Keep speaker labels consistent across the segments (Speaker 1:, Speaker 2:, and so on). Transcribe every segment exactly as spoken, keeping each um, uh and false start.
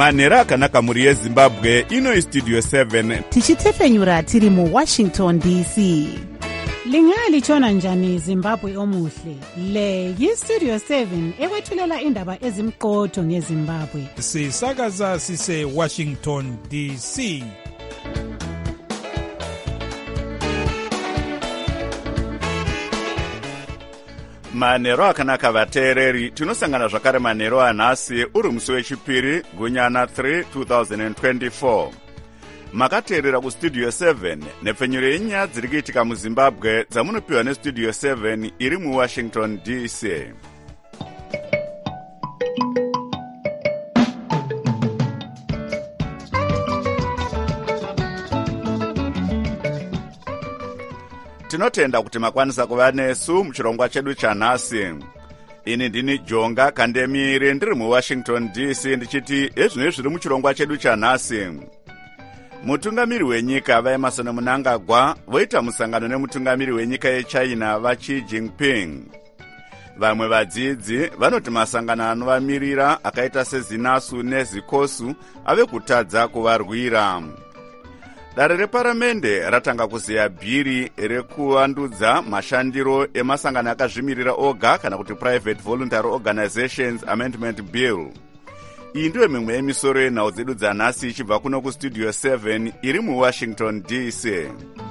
Speaker 1: manhero akanaka muri yezimbabwe. Ino istudio seven
Speaker 2: tichitefenyura tiri mu Washington D C.
Speaker 3: Lingalitshona njani Zimbabwe omuhle? Le yistudio seven ekwethulela indaba ezimqotho ngeZimbabwe.
Speaker 4: Sisakaza sise Washington D C.
Speaker 1: manhero akanaka vateereri. Tinosangana zvakare manhero anhasi uri musi wechipiri gunyana three two thousand twenty-four. Makateerera kustudio seven nepfenyuro yenyaya dziri kuitika muZimbabwe dzamunopiwa nestudio seven iri muWashington D C. Tinotenda kuti makwanisa kuva nesu muchirongwa chedu chanhasi. Ini ndini Jonga Kandemiri ndiri muWashington D C ndichiti ezvino zviri muchirongwa chedu chanhasi. Mutungamiri wenyika vaEmerson Mnangagwa voita musangano nemutungamiri wenyika yeChina vaXi Jinping. Vamwe vadzidzi vanoti masangano anovamirira akaita seZinasu neZikosu ave kutadza kuvarwira. Dare reparamende ratanga kuzeya bhiri rekuvandudza mashandiro emasangano akazvimirira oga kana kuti Private Voluntary Organizations Amendment Bill. Iyi ndiyo mimwe yemisoro yenhau dzedu dzanhasi ichibva kuno kustudio seven iri muWashington D C.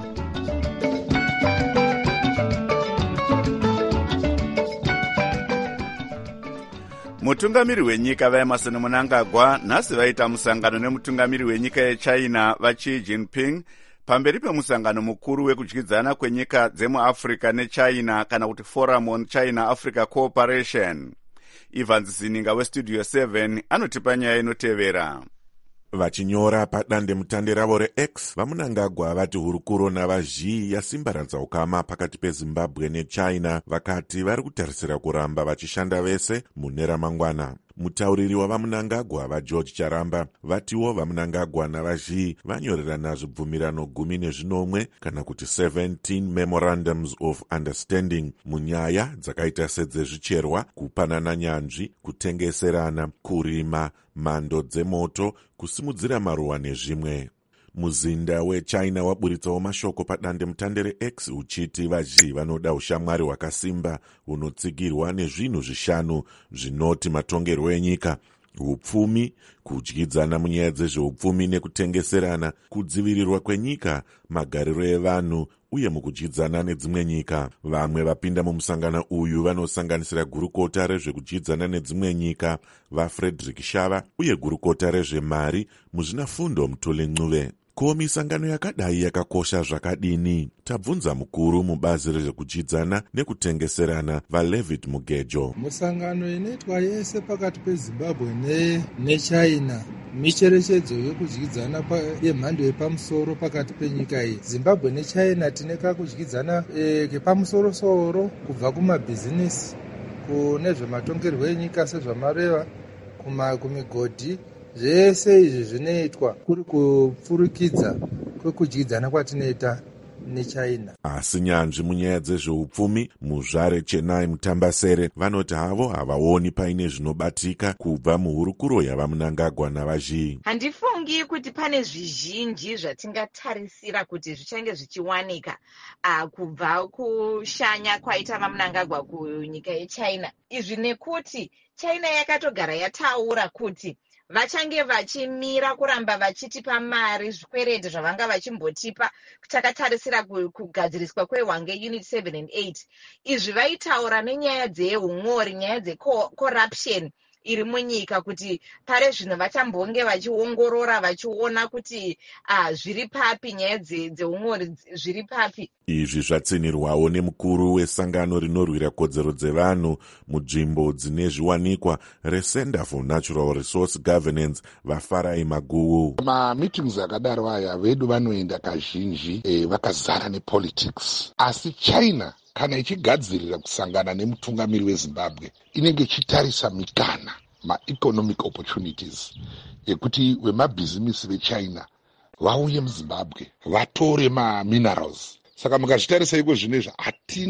Speaker 1: Mutungamiri wenyika vaEmerson Mnangagwa nhasi vaita musangano nemutungamiri wenyika yeChina vaXi Jinping pamberi pemusangano mukuru wekudyidzana kwenyika dzemuAfrica neChina kana kuti Forum on China-Africa Cooperation. Ivan Zininga westudio seven anotipa nyaya inotevera.
Speaker 5: Vachinyora padandemutande ravo reX, vaMnangagwa vati hurukuro navaXi yasimbaradza ukama pakati peZimbabwe neChina vakati vari kutarisira kuramba vachishanda vese mune ramangwana. Mutauriri wavaMnangagwa vaGeorge Charamba vatiwo vaMnangagwa navaXi vanyorerana zvibvumirano gumi nezvinomwe kana kuti seventeen memorandums of understanding munyaya dzakaita sedzezvicherwa, kupanana nyanzvi, kutengeserana, kurima, mhando dzemoto, kusimudzira maruwa nezvimwe. Muzinda weChina waburitsawo mashoko padandemutande reX uchiti vaXi vanoda ushamwari hwakasimba hunotsigirwa nezvinhu zvishanu zvinoti matongerwo enyika: upfumi, kudyidzana munyaya dzezveupfumi nekutengeserana, kudzivirirwa kwenyika, magariro evanhu uye mukudyidzana nedzimwe nyika. Vamwe vapinda mumusangano uyu vanosanganisira gurukota rezvekudyidzana nedzimwe nyika vaFrederick Shava uye gurukota rezvemari muzvinafundo Mutule Ncuve. Ko misangano yakadai yakakosha zvakadini? Tabvunza mukuru mubazi rezvekudyidzana nekutengeserana vaLevitt Mugejo.
Speaker 6: Musangano inoitwa yese pakati peZimbabwe ne neChina micherechedzo yokudyidzana yemhando yepamusoro pakati penyika iyi. Zimbabwe neChina tine kakudyidzana e, kepamusoro soro kubva kumabhizinesi kune zvematongerwo enyika sezvamareva kuma kumigodhi. Zvese izvi zvinoitwa kuri kupfurukidza kwekudyidzana kwatinoita neChina.
Speaker 5: Asi nyanzvi munyaya dzezveupfumi muzvare Chenai Mutambasere vanoti havo havaoni paine zvinobatika kubva muhurukuro yavaMnangagwa navaXi.
Speaker 7: Handifungi kuti pane zvizhinji zvatingatarisira kuti zvichange zvichiwanika uh, kubva kushanya kwaita vaMnangagwa kunyika yeChina. Izvi nekuti China yakatogara yataura kuti vachange vachimira kuramba vachitipa mari zvikwereti zvavanga vachimbotipa takatarisira kugadziriswa kwehwange unit seven and eight. Izvi vaitaura nenyaya dzehumori, nyaya dzecorruption iri munyika kuti pare zvino vachambonge vachiongorora vachiona kuti uh, zviri papi nyaya dzeumori zviri papi.
Speaker 5: Izvi zvatsinirwawo nemukuru wesangano rinorwira kodzero dzevanhu munzvimbo dzine zviwanikwa reCenter for Natural Resource Governance vaFarai Maguwu.
Speaker 8: Mameetings akadaro aya vedu vanoenda kazhinji e, vakazara nepolitics. Asi China kana ichigadzirira kusangana nemutungamiri weZimbabwe inenge ichitarisa mikana ma-economic opportunities ekuti wemabhizimisi veChina vauye muZimbabwe vatore ma-minerals. Saka mukazvitarisa iko zvinezva hatina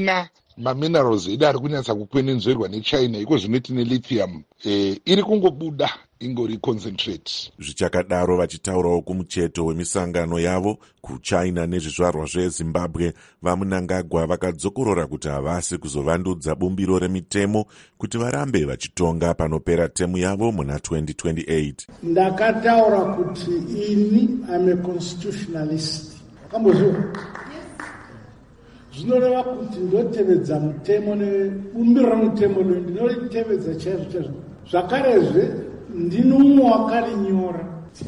Speaker 8: maminerals edu ari kunyatsa kukwenenzverwa nechina iko zvinoti nelithium e, iri kungobuda ingori concentrate.
Speaker 5: Zvichakadaro vachitaurawo kumucheto wemisangano yavo kuchina nezvizvarwa zvezimbabwe, vaMnangagwa vakadzokorora kuti havasi kuzovandudza bumbiro remitemo kuti varambe vachitonga panopera temu yavo muna twenty twenty-eight.
Speaker 9: Ndakataura kuti ini am a constitutionalist. Kambozvo zvinoreva kuti ndotevedza mutemo nebumbiro remutemo lo ndinotevedza chaizvo chaizvo. Zvakarezve ndino mumwe wakarinyora.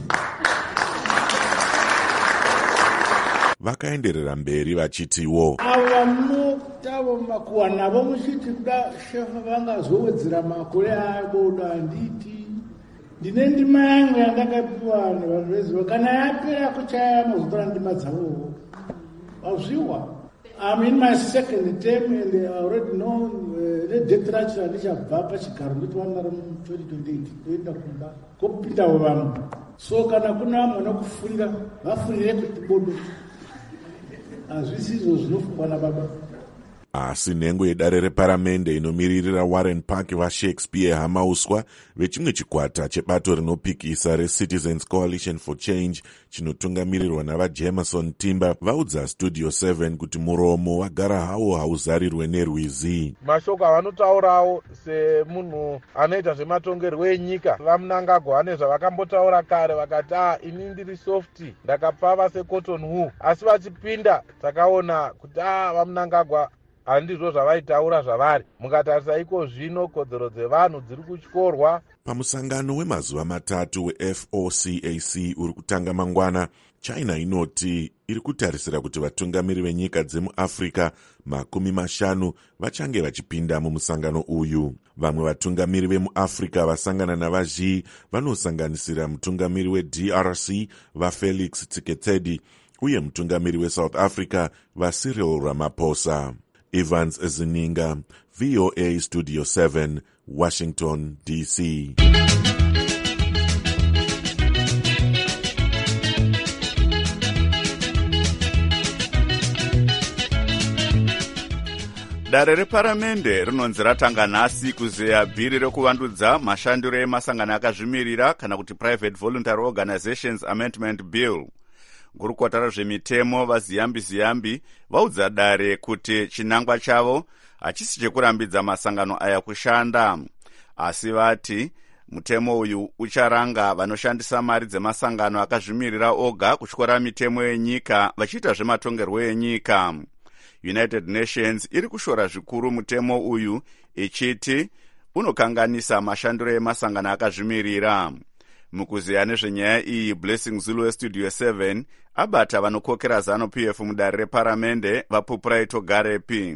Speaker 5: Vakaenderera mberi vachitiwo
Speaker 9: ava munotavo makuwa navo muchiti kuda shefa vangazowedzera makore aboda handiti ndine ndima yangu yandakapiwa nevanhu veziva kana yapera kuchaya mazotora ndima dzavowo wazviwa. I'm in my second term and I already know the death rate handichabva pachigaro ndoti vanara mu twenty twenty-eight toenda kumba kopindawo vanhu. So kana kuna vamwe vanokufurira vafurire kuti bodo hazvisizvo zvinofungwa nababa.
Speaker 5: Asi nhengo yedare reparamende inomiririra Warren Park vaShakespeare Hamauswa vechimwe chikwata chebato rinopikisa reCitizens Coalition for Change chinotungamirirwa navaJemerson Timber vaudza Studio seven kuti muromo wagara hawo hauzarirwe nerwizi.
Speaker 10: Mashoko avanotaurawo semunhu anoita zvematongerwo enyika vaMnangagwa vane zvavakambotaura kare vakati ah ini ndiri soft ndakapava secotton wool, asi vachipinda takaona kuti ah vaMnangagwa handizvo zvavaitaura zvavari. Mukatarisa iko zvino kodzero dzevanhu dziri kutyorwa.
Speaker 5: Pamusangano wemazuva matatu weF O C A C uri kutanga mangwana, China inoti iri kutarisira kuti vatungamiri venyika dzemuAfrica makumi mashanu vachange vachipinda mumusangano uyu. Vamwe vatungamiri vemuAfrica vasangana navaXi vanosanganisira mutungamiri weD R C vaFelix Tshisekedi uye mutungamiri weSouth Africa vaCyril Ramaphosa. Evans Ezininga, V O A Studio seven, Washington, D C.
Speaker 1: Dare reparamende rinonzi ratanga nhasi kuzeya bhiri rekuvandudza mashandiro emasangano akazvimirira kana kuti Private Voluntary Organizations Amendment Bill. Gurukota rezvemitemo vaziyambi ziyambi vaudza dare kuti chinangwa chavo hachisi chekurambidza masangano aya kushanda, asi vati mutemo uyu ucharanga vanoshandisa mari dzemasangano akazvimirira oga kutyora mitemo yenyika vachiita zvematongerwo enyika. United Nations iri kushora zvikuru mutemo uyu ichiti unokanganisa mashandiro emasangano akazvimirira. Mukuzeya nezvenyaya iyi, Blessing Zulu weStudio seven abata vanokokera ZANU-P F mudare reparamende vaPupuraito Garepi.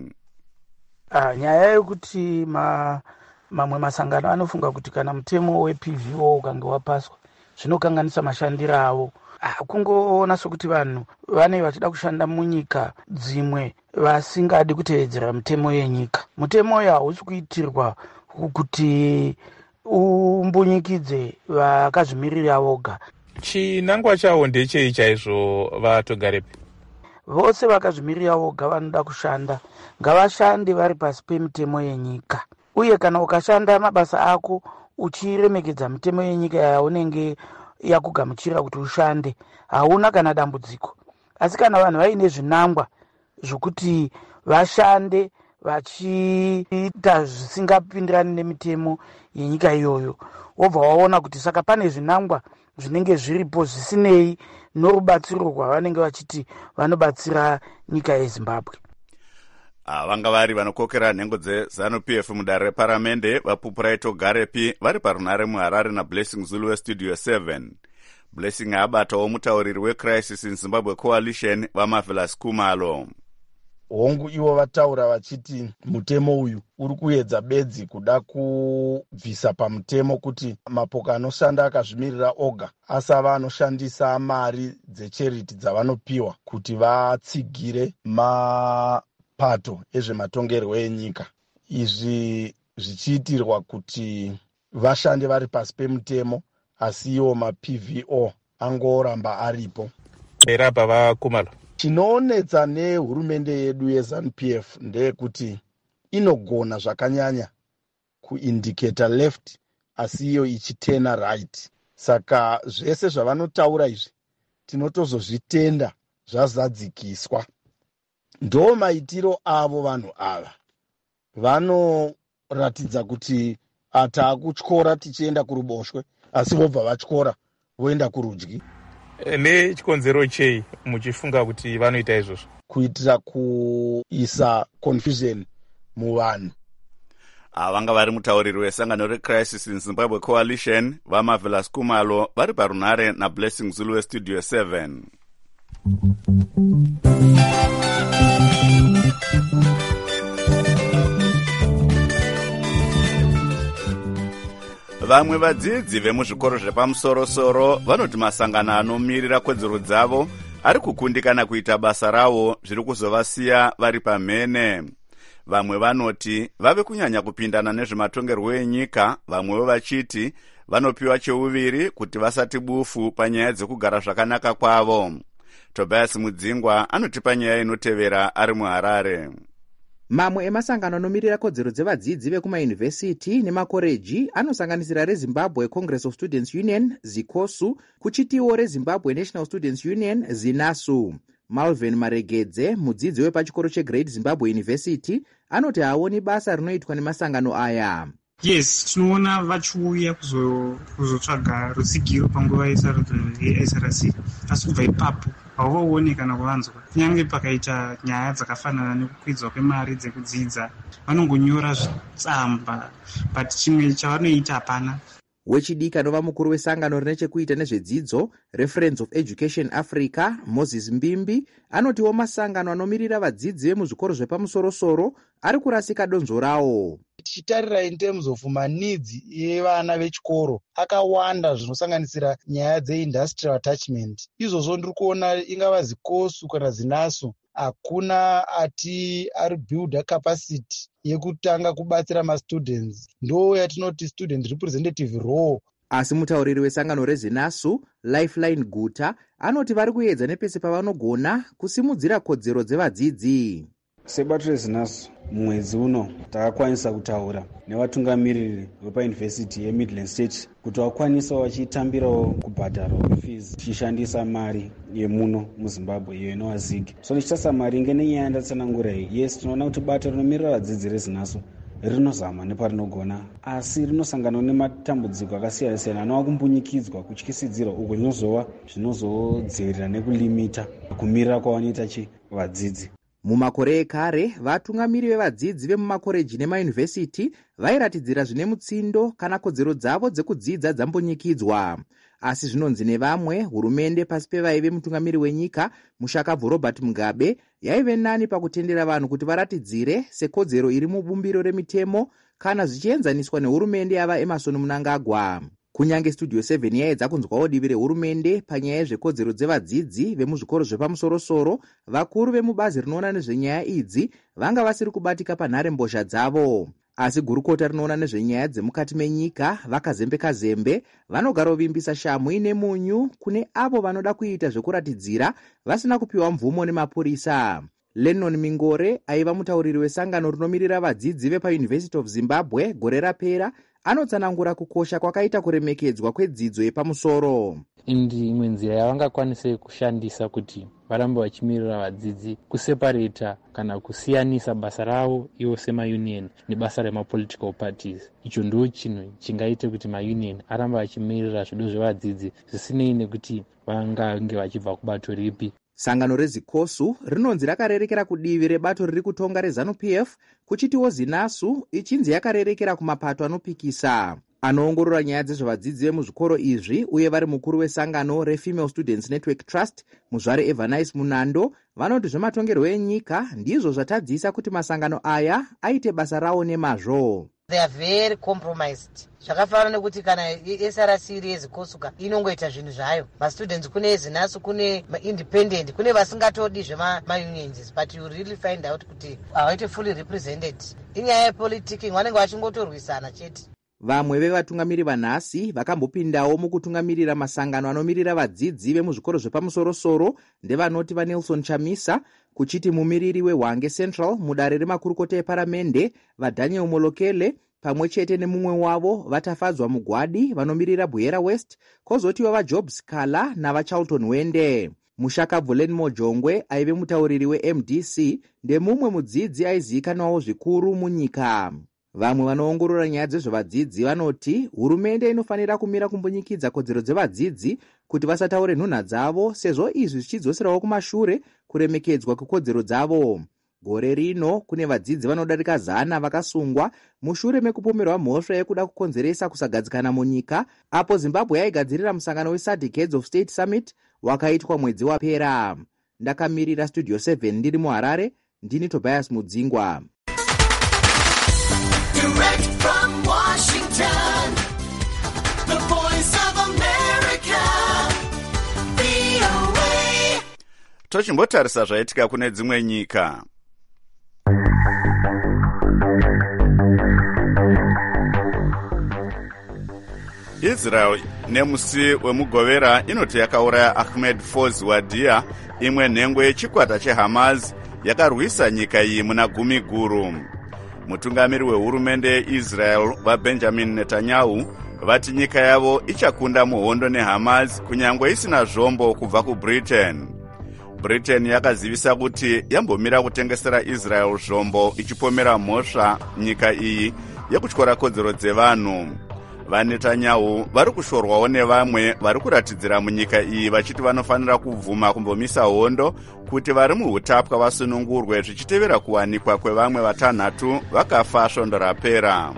Speaker 11: Ah, nyaya yekuti ma mamwe masangano anofunga kuti kana mutemo weP V O ukange wapaswa zvinokanganisa mashandiro avo. Ah, kungoona sokuti vanhu vane vachida kushanda munyika dzimwe vasingadi kutevedzera mutemo yenyika. Mutemo uyu hausi kuitirwa kuti umbunyikidze vakazvimirira voga.
Speaker 4: Chinangwa chawo ndechei chaizvo vaTogarepi?
Speaker 11: Vose vakazvimirira voga vanoda kushanda ngavashande vari pasi pemitemo yenyika, uye kana ukashanda mabasa ako uchiremekedza mitemo yenyika yaunenge yakugamuchira kuti ushande hauna kana dambudziko. Asi kana vanhu vaine zvinangwa zvokuti vashande vachiita zvisingapindirani nemitemo yenyika iyoyo, wobva waona kuti saka pane zvinangwa zvinenge zviripo zvisinei norubatsiro rwavanenge vachiti vanobatsira nyika yeZimbabwe.
Speaker 1: Vanga vari vanokokera nhengo dzeZANU-P F mudare reparamende vaPupuraito Garepi vari parunare muHarare naBlessing Zulu weStudio seven. Blessing abatawo mutauriri weCrisis in Zimbabwe Coalition vaMarvelous Khumalo.
Speaker 12: Hongu ivo vataura vachiti mutemo uyu uri kuedza bedzi kuda kubvisa pamutemo kuti mapoka anoshanda akazvimirira oga asava anoshandisa mari dzecharity dzavanopiwa kuti vatsigire mapato ezvematongerwo enyika. Izvi zvichiitirwa kuti vashande vari pasi pemutemo, asi iwo maP V O angoramba aripo.
Speaker 4: Era baba Khumalo.
Speaker 12: Chinoonetsa nehurumende yedu yeZANU-P F ndeyekuti inogona zvakanyanya kuindicata left asi iyo ichitena right. Saka zvese zvavanotaura izvi tinotozozvitenda zvazadzikiswa. Ndo maitiro avo vanhu ava. Vanoratidza kuti ataakutyora tichienda kuruboshwe asi vobva vatyora voenda kurudyi.
Speaker 4: Nechikonzero chei muchifunga kuti vanoita izvozvo?
Speaker 12: Kuitira kuisa confusion muvanhu.
Speaker 1: Vanga vari mutauriri wesangano reCrisis in Zimbabwe Coalition vaMarvelous Kumalo vari parunare naBlessing Zulu weStudio seven. Vamwe vadzidzi vemuzvikoro zvepamusoro-soro vanoti masangano anomirira kodzero dzavo ari kukundikana kuita basa ravo zviri kuzovasiya vari pamhene. Vamwe vanoti vave kunyanya kupindana nezvematongerwo enyika, vamwewo vachiti vanopiwa cheuviri kuti vasati bufu panyaya dzekugara zvakanaka kwavo. Tobias Mudzingwa anotipa nyaya inotevera ari muHarare.
Speaker 13: Mamwe emasangano anomirira kodzero dzevadzidzi vekumayunivhesiti nemakoreji anosanganisira reZimbabwe Congress of Students Union ZICOSU, kuchitiwo reZimbabwe National Students Union ZINASU. Malvin Maregedze, mudzidzi wepachikoro cheGreat Zimbabwe University, anoti haoni basa rinoitwa nemasangano aya.
Speaker 14: Yes, tinoona vachiuya kuzotsvaga rutsigiro panguva yesarudzo ye-S R C, asi kubva ipapo hauvaoni kana kuvanzwa. Kunyange pakaita nyaya dzakafanana nekukwidzwa kwemari dzekudzidza, vanongonyora zvitsamba, but chimwe chavanoita hapana.
Speaker 13: Wechidiki anova mukuru wesangano rine chekuita nezvedzidzo Reference of Education Africa, Moses Mbimbi, anotiwo masangano anomirira vadzidzi vemuzvikoro zvepamusoro-soro ari kurasika donzvo rawo.
Speaker 15: Tichitarira in terms of maneeds yevana vechikoro akawanda zvinosanganisira nyaya dzeindustrial attachment. Izvozvo ndiri kuona ingava ZICOSU kana ZINASU hakuna ati ari builda capacity yekutanga kubatsira mastudents. Ndo yatinoti student representative role.
Speaker 13: Asi mutauriri wesangano reZINASU, Lifeline Guta, anoti vari kuedza nepese pavanogona kusimudzira kodzero dzevadzidzi.
Speaker 16: Sebato reZINASU mwedzi uno takakwanisa kutaura nevatungamiriri vepaYunivhesiti yeMidland State kuti vakwanisa vachitambirawo kubhadhara fees tichishandisa mari yemuno muZimbabwe iyo inova zig. So ndichitasa mari inge nenyaya yandatsanangura iyi. Yes, tinoona kuti bato rinomirira vadzidzi reZINASU rinozama neparinogona asi rinosangana nematambudziko akasiyana-siyana anova kumbunyikidzwa kutyisidzira uko zvinozova zvinozodzerera nekulimita kumirira kwavanoita chi vadzidzi.
Speaker 13: Mumakore ekare, vatungamiri vevadzidzi vemumakoreji nemayunivhesiti vairatidzira zvine mutsindo kana kodzero dzavo dzekudzidza dzambonyikidzwa. Asi zvinonzi nevamwe, hurumende pasi pevaive mutungamiri wenyika Mushakabvu Robert Mugabe yaive nani pakutendera vanhu kuti varatidzire sekodzero iri mubumbiro remitemo kana zvichienzaniswa nehurumende yava Emerson Mnangagwa. Kunyange Studio seven yaedza kunzwawo divi rehurumende panyaya yezvekodzero dzevadzidzi vemuzvikoro zvepamusoro-soro, vakuru vemubazi rinoona nezvenyaya idzi vanga vasiri kubatika panhare mbozha dzavo. Asi gurukota rinoona nezvenyaya dzemukati menyika vakazembe-kazembe vanogara vimbisa shamu ine munyu kune avo vanoda kuita zvekuratidzira vasina kupiwa mvumo nemapurisa. Lennon Mingore aiva mutauriri wesangano rinomirira vadzidzi vepaUniversity of Zimbabwe gore rapera, anotsanangura kukosha kwakaita kuremekedzwa kwedzidzo yepamusoro.
Speaker 17: Indi imwe nzira yavangakwanise kushandisa kuti varambe vachimirira vadzidzi kuseparata kana kusiyanisa basa ravo ivo semaunion nebasa remapolitical parties. Icho ndicho chinhu chingaite kuti maunion arambe vachimirira zvido zvevadzidzi zvisinei nekuti vangange vachibva kubato ripi.
Speaker 13: Sangano reZICOSU rinonzi rakarerekera kudivi rebato riri kutonga reZANU-P F, kuchitiwo ZINASU ichinzi yakarerekera kumapato anopikisa. Anoongorora nyaya dzezvevadzidzi vemuzvikoro izvi uye vari mukuru wesangano reFemale Students Network Trust, muzvare Evanice Munando, vanoti zvematongerwo enyika ndizvo zvatadzisa kuti masangano aya aite basa rawo nemazvo.
Speaker 18: They are very compromised. Zvakafanana nekuti kana S R C iri yeZICOSU inongoita zvinhu zvayo. Ma-students kune ZINASU, kune ma-independent, kune vasingatodi zvema-unions, but you really find out kuti havaite fully represented. Inyaya yepolitiki vanenge vachingotorwisana chete.
Speaker 13: Vamwe vevatungamiri vanhasi vakambopindawo mukutungamirira masangano anomirira vadzidzi vemuzvikoro zvepamusoro-soro ndevanoti vaNelson Chamisa, kuchiti mumiriri weHwange Central mudare remakurukota eparamende vaDaniel Molokele pamwe chete nemumwe wavo vatafadzwa mugwadi vanomirira Buyera West, kwozotiwo vaJobs Kala navaCharlton Wende. Mushakabvu Lenmo Jongwe aive mutauriri weM D C ndemumwe mudzidzi aizivikanwawo zvikuru munyika. Vamwe vanoongorora nyaya dzezvevadzidzi vanoti hurumende inofanira kumira kumbonyikidza kodzero dzevadzidzi kuti vasataure nhunha dzavo, sezvo izvi zvichidzoserawo kumashure kuremekedzwa kwekodzero dzavo. Gore rino kune vadzidzi vanodarika zana vakasungwa mushure mekupomerwa mhosva yekuda kukonzeresa kusagadzikana munyika, apo Zimbabwe yaigadzirira musangano weSADC Heads of State Summit wakaitwa mwedzi wapera. Ndakamirira Studio seven ndiri muHarare, ndini Tobias Mudzingwa.
Speaker 19: Direct from Washington, the voice of America, V O A.
Speaker 1: Tochimbotarisa zvaitika kune dzimwe nyika. Israel nemusi wemugovera inoti yakauraya Ahmed Foz Wadia, imwe nhengo yechikwata cheHamas yakarwisa nyika iyi muna gumi guru. Mutungamiri wehurumende yeIsrael vaBenjamin Netanyahu vati nyika yavo ichakunda muhondo neHamas kunyangwe isina zvombo kubva kuBritain. Britain yakazivisa kuti yambomira kutengesera Israel zvombo ichipomera mhosva nyika iyi yekutyora kodzero dzevanhu. VaNetanyahu vari kushorwawo nevamwe vari kuratidzira munyika iyi vachiti vanofanira kubvuma kumbomisa hondo kuti vari muhutapwa vasunungurwe, zvichitevera kuwanikwa kwevamwe vatanhatu vakafa svondo rapera.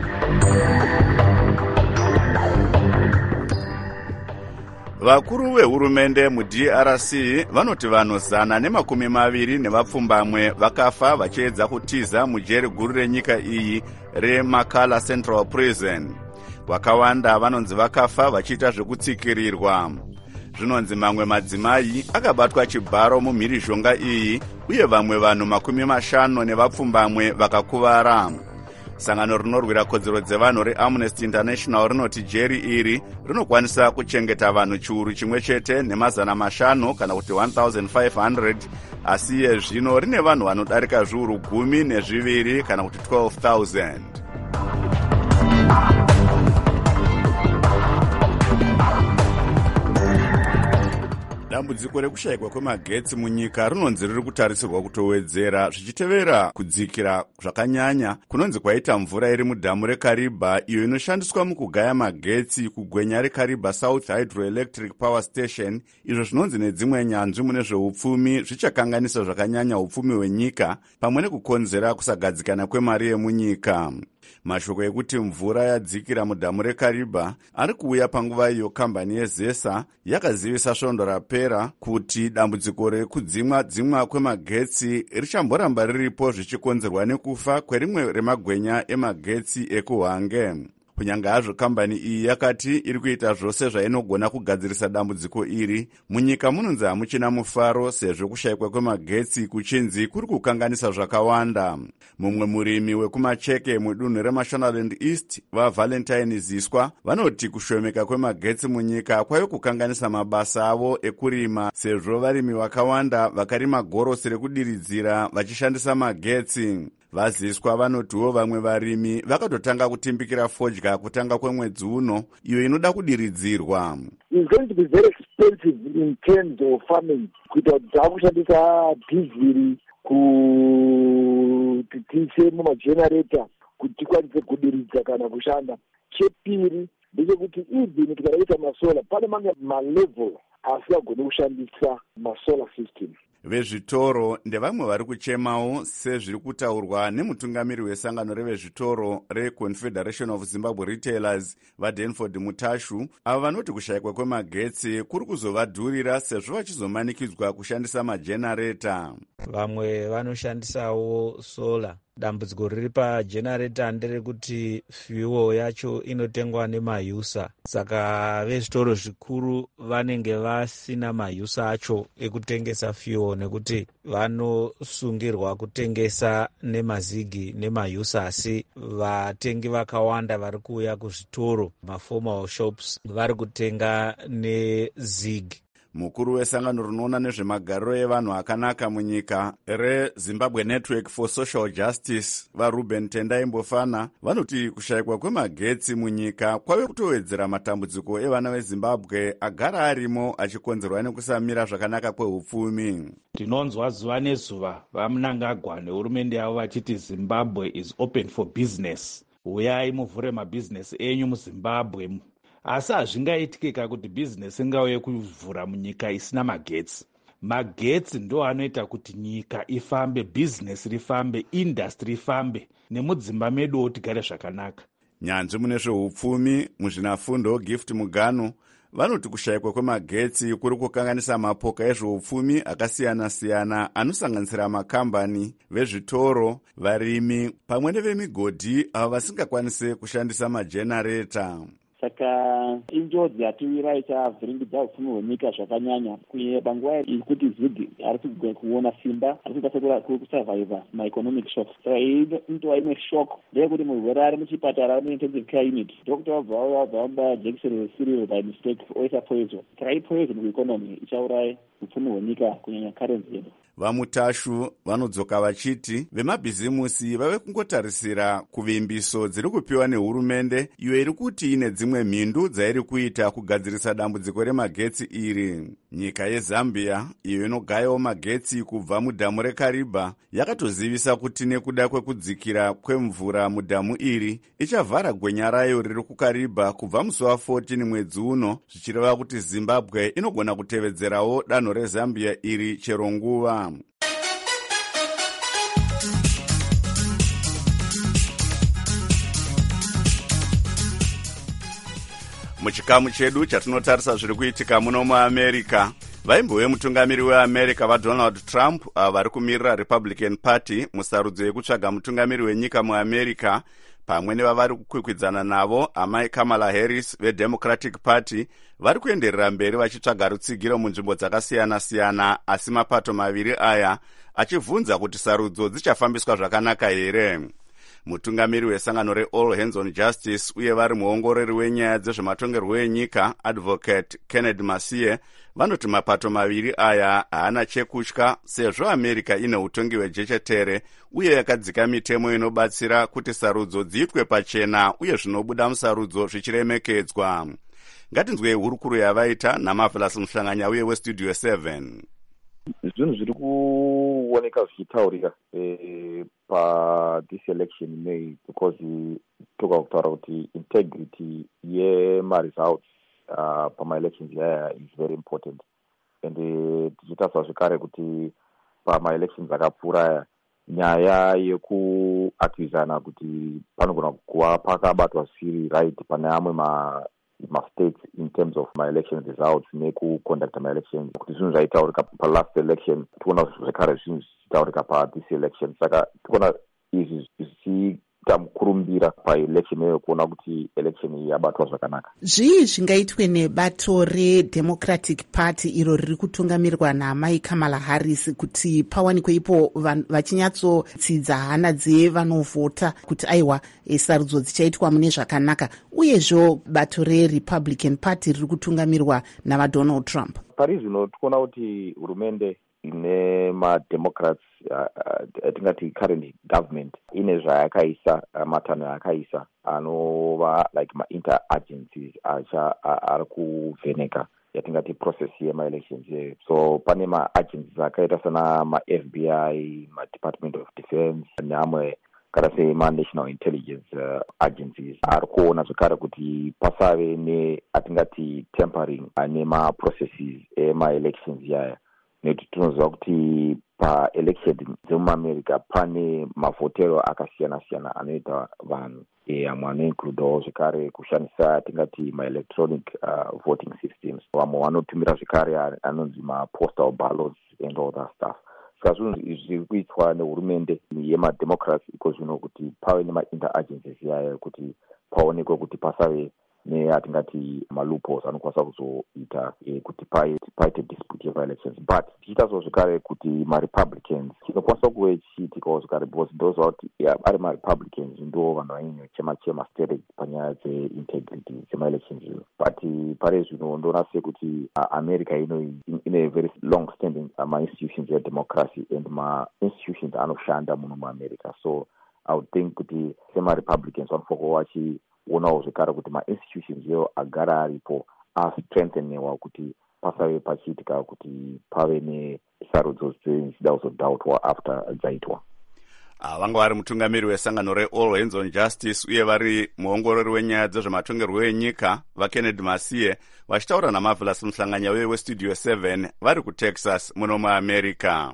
Speaker 1: Vakuru vehurumende muD R C vanoti vanhu zana nemakumi maviri nevapfumbamwe vakafa vachiedza kutiza mujeri guru renyika iyi reMakala Central Prison. Vakawanda vanonzi vakafa vachiita zvekutsikirirwa. Zvinonzi mamwe madzimai akabatwa chibharo mumhirizhonga iyi uye vamwe vanhu makumi mashanu nevapfumbamwe vakakuvara. Sangano rinorwira kodzero dzevanhu reAmnesty International rinoti jeri iri rinokwanisa kuchengeta vanhu chiuru chimwe chete nemazana mashanu kana kuti one thousand five hundred, asi iye zvino rine vanhu vanodarika zviuru gumi nezviviri kana kuti twelve thousand. Dambudziko rekushayikwa kwemagetsi munyika rinonzi riri kutarisirwa kutowedzera zvichitevera kudzikira zvakanyanya kunonzi kwaita mvura iri mudhamu reKariba, iyo inoshandiswa mukugaya magetsi kugwenya reKariba South Hydroelectric Power Station. Izvo zvinonzi nedzimwe nyanzvi mune zveupfumi zvichakanganisa zvakanyanya upfumi hwenyika pamwe nekukonzera kusagadzikana kwemari yemunyika. Mashoko ekuti mvura yadzikira mudhamu reKariba ari kuuya panguva iyo kambani yeZesa yakazivisa svondo rapera kuti dambudziko rekudzimwa dzimwa kwemagetsi richamboramba riripo zvichikonzerwa nekufa kwerimwe remagwenya emagetsi ekuHwange. Kunyange hazvo kambani iyi yakati iri kuita zvose zvainogona kugadzirisa dambudziko iri, munyika munonzi hamuchina mufaro sezvo kushayikwa kwemagetsi kuchinzi kuri kukanganisa zvakawanda. Mumwe murimi wekumacheke mudunhu reMashonaland East vaValentine Ziswa vanoti kushomeka kwemagetsi munyika kwayo kukanganisa mabasa avo ekurima, sezvo varimi vakawanda vakarima gorosi rekudiridzira vachishandisa magetsi. Vaziswa vanotiwo vamwe varimi vakatotanga kutimbikira fodya kutanga kwemwedzi uno, iyo inoda kudiridzirwa.
Speaker 20: It's going to be very expensive in terms of farming. Kuita kuti takushandisa dhiziri kuti tiise mumagenerator kuti tikwanise kudiridza kana kushanda. Chepiri ndechekuti even tikadaita masola pane mamwe malevel asingagoni kushandisa masolar system.
Speaker 1: Vezvitoro ndevamwe vari kuchemawo sezviri kutaurwa nemutungamiri wesangano revezvitoro reConfederation of Zimbabwe Retailers vaDanford Mutashu, ava vanoti kushayikwa kwemagetsi kuri kuzovadhurira sezvo vachizomanikidzwa kushandisa majenareta.
Speaker 21: Vamwe vanoshandisawo sola dambudziko riri pagenerator nderekuti fuel yacho inotengwa nemausa, saka vezvitoro zvikuru vanenge vasina mausa acho ekutengesa fuel nekuti vanosungirwa kutengesa nemazigi nemausa, asi vatengi vakawanda vari kuuya kuzvitoro maformal shops vari kutenga nezig.
Speaker 1: Mukuru wesangano rinoona nezvemagariro evanhu akanaka munyika reZimbabwe Network for Social Justice vaRuben Tendai Mbofana vanoti kushayikwa kwemagetsi munyika kwave kutowedzera matambudziko evana veZimbabwe agara arimo achikonzerwa nekusamira zvakanaka kwehupfumi.
Speaker 22: Tinonzwa zuva nezuva vaMnangagwa nehurumende yavo vachiti Zimbabwe is open for business. Uyai muvhure mabhizinesi enyu muZimbabwe. Asi hazvingaitikika kuti bhizinesi ingauye kuvhura munyika isina magetsi. Magetsi ndo anoita kuti nyika ifambe, bhizinesi rifambe, industry ifambe, nemudzimba meduwo tigare zvakanaka.
Speaker 1: Nyanzvi mune zvehupfumi muzvinafundo Gift Mugano vanoti kushayikwa kwemagetsi kuri kukanganisa mapoka ezvehupfumi akasiyana-siyana anosanganisira makambani, vezvitoro, varimi pamwe nevemigodhi avo vasingakwanise kushandisa majenareta.
Speaker 23: Saka injodzi yatiwiraita vhiringidza upfumi hwenyika zvakanyanya kunyanya panguva yekuti zigi ari kugona kuona simba, ari kukasa kusavhaivha maeconomic shocks. Saka iyi inotova imwe shock ndeyekuti murwere ari muchipatara ari muintensive care unit, dokta wabva wabva wamba jekiseni resirivo by mistake oisa poison. Saka iyi poison kueconomy ichauraya upfumi hwenyika kunyanya currency yedu.
Speaker 1: Vamutashu vanodzoka vachiti vemabhizimusi vave kungotarisira kuvimbiso dziri kupiwa nehurumende iyo iri kuti ine dzimwe mhindu dzairi kuita kugadzirisa dambudziko remagetsi iri. Nyika yeZambia iyo inogayawo magetsi kubva mudhamu reKariba yakatozivisa kuti nekuda kwekudzikira kwemvura mudhamu iri ichavhara gwenya rayo riri kuKariba kubva musi wa14 mwedzi uno, zvichireva kuti Zimbabwe inogona kutevedzerawo danho reZambia iri chero nguva. Muchikamu chedu chatinotarisa zviri kuitika muno muAmerica, vaimbove mutungamiri weAmerica vaDonald Trump vari kumirira Republican Party musarudzo yekutsvaga mutungamiri wenyika muAmerica, pamwe nevavari kukwikwidzana navo amai Kamala Harris veDemocratic Party vari kuenderera mberi vachitsvaga rutsigiro munzvimbo dzakasiyana-siyana, asi mapato maviri aya achivhunza kuti sarudzo dzichafambiswa zvakanaka here. Mutungamiri wesangano reAll Hands on Justice uye vari muongorori wenyaya dzezvematongerwo enyika Advocate Kennedy Masie vanoti mapato maviri aya haana chekutya sezvo America ine utongi hwejechetere uye yakadzika mitemo inobatsira kuti sarudzo dziitwe pachena uye zvinobuda musarudzo zvichiremekedzwa. Ngatinzwe hurukuro yavaita naMarvelous Muhlanganya uye weStudio seven.
Speaker 24: Zvinhu zviri kuoneka zvichitaurika pa this election May because toka kutaura kuti integrity yemaresults uh, pama-elections yaya is very important, and tichitarisa zvekare kuti pama-elections akapfuura nyaya yekuakwizana kuti panogona kuva pakabatwa siri right pane amwe ma ma-states in terms of my-election results neku-conduct my-elections, kuti zvinhu zvaitaurika pa-last election tiona zvekare zvinhu zvichitaurika pa-this election. Saka tikuona izvi zvichiita mukurumbira pa-election iyoyo kuona kuti election iyi yabatwa zvakanaka.
Speaker 2: Zvii zvingaitwe nebato reDemocratic Party iro riri kutungamirwa naamai Kamala Harris kuti pawanikwe ipo vachinyatsotsidza hana dzevanovhota kuti aiwa sarudzo dzichaitwa mune zvakanaka, uyezvo bato reRepublican Party riri kutungamirwa navaDonald Trump?
Speaker 24: Pari zvino tikuona kuti hurumende ine mademocrats atingati uh, uh, current government ine zvayakaisa uh, matanho ayakaisa anova like ma-inter agencies acha ari kuvheneka yatingati process yema-elections yeyo. So pane ma-agencies akaita sana ma-F B I, ma-Department of Defense neamwe kana sei ma-national intelligence uh, agencies ari kuona zvekare kuti pasave neatingati tampering nema-processes ema-elections yaya, nekuti tinoziva kuti pa-election dzemuamerica pane mavhotero akasiyana-siyana anoita vanhu, amwe anoincludawo zvekare kushandisa tingati ma-electronic uh, voting systems, vamwe vanotumira zvekare anonzi ma-postal ballots and all that stuff. saka zvinhu izvi zviri kuitwa nehurumende yemademocrats iko zvino kuti pave nemainteragencies yayo kuti paonekwe kuti pasave neatingati maloopholes anokwanisa kuzoita e, kuti paite dispute yevaelections. But tichiita so zvekare kuti marepublicans chinokwanisa kuve chiitikawo zvekare because ndoziva kuti ari marepublicans ndo vanhu vanyanya chema chema strategy panyaya dzeintegrity dzemaelections iyo. But pare zvino ndoona sekuti uh, america ino ine very long standing uh, ma-institutions yedemocracy and ma-institutions anoshanda muno muamerica. So I would think kuti sema-republicans vanofanira vachi unawo zvekare kuti ma-institutions iwo agara aripo astrengtheniwa kuti pasave pachiitika kuti pave nesarudzo dzinoda kuzodhautwa after dzaitwa.
Speaker 1: Ah, vanga vari mutungamiri wesangano reAll Hands on Justice uye vari muongorori wenyaya dzezvematongerwo enyika vaKennedy Masiye vachitaura naMarvelous muhlanganya wewe westudio seven vari kuTexas muno muAmerica.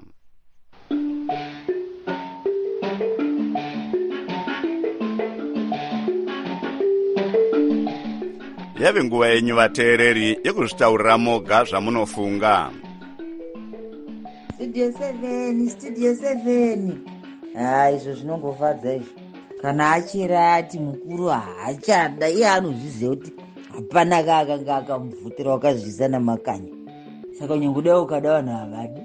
Speaker 1: Yave nguva yenyu vateereri yekuzvitaurira moga zvamunofunga.
Speaker 3: Studio seven, Studio seven. Ah, izvo zvinongofadza izvo. Kana achira ati mukuru haachada, iye anozviziva kuti hapana kakanga akamubvutira wakazvisa namakanya. Saka nyangudai ukada vanhu havadi.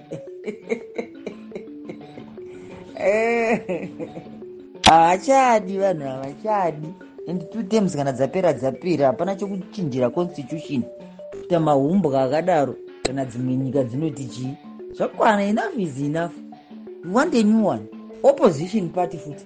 Speaker 3: Havachadi vanhu havachadi. And two terms kana dzapera dzapera hapana chokuchinjira constitution kuita mahumbwa akadaro kana dzimwe nyika dzinoti chii zvakwana. Enough is enough. We want a new one. Opposition party futi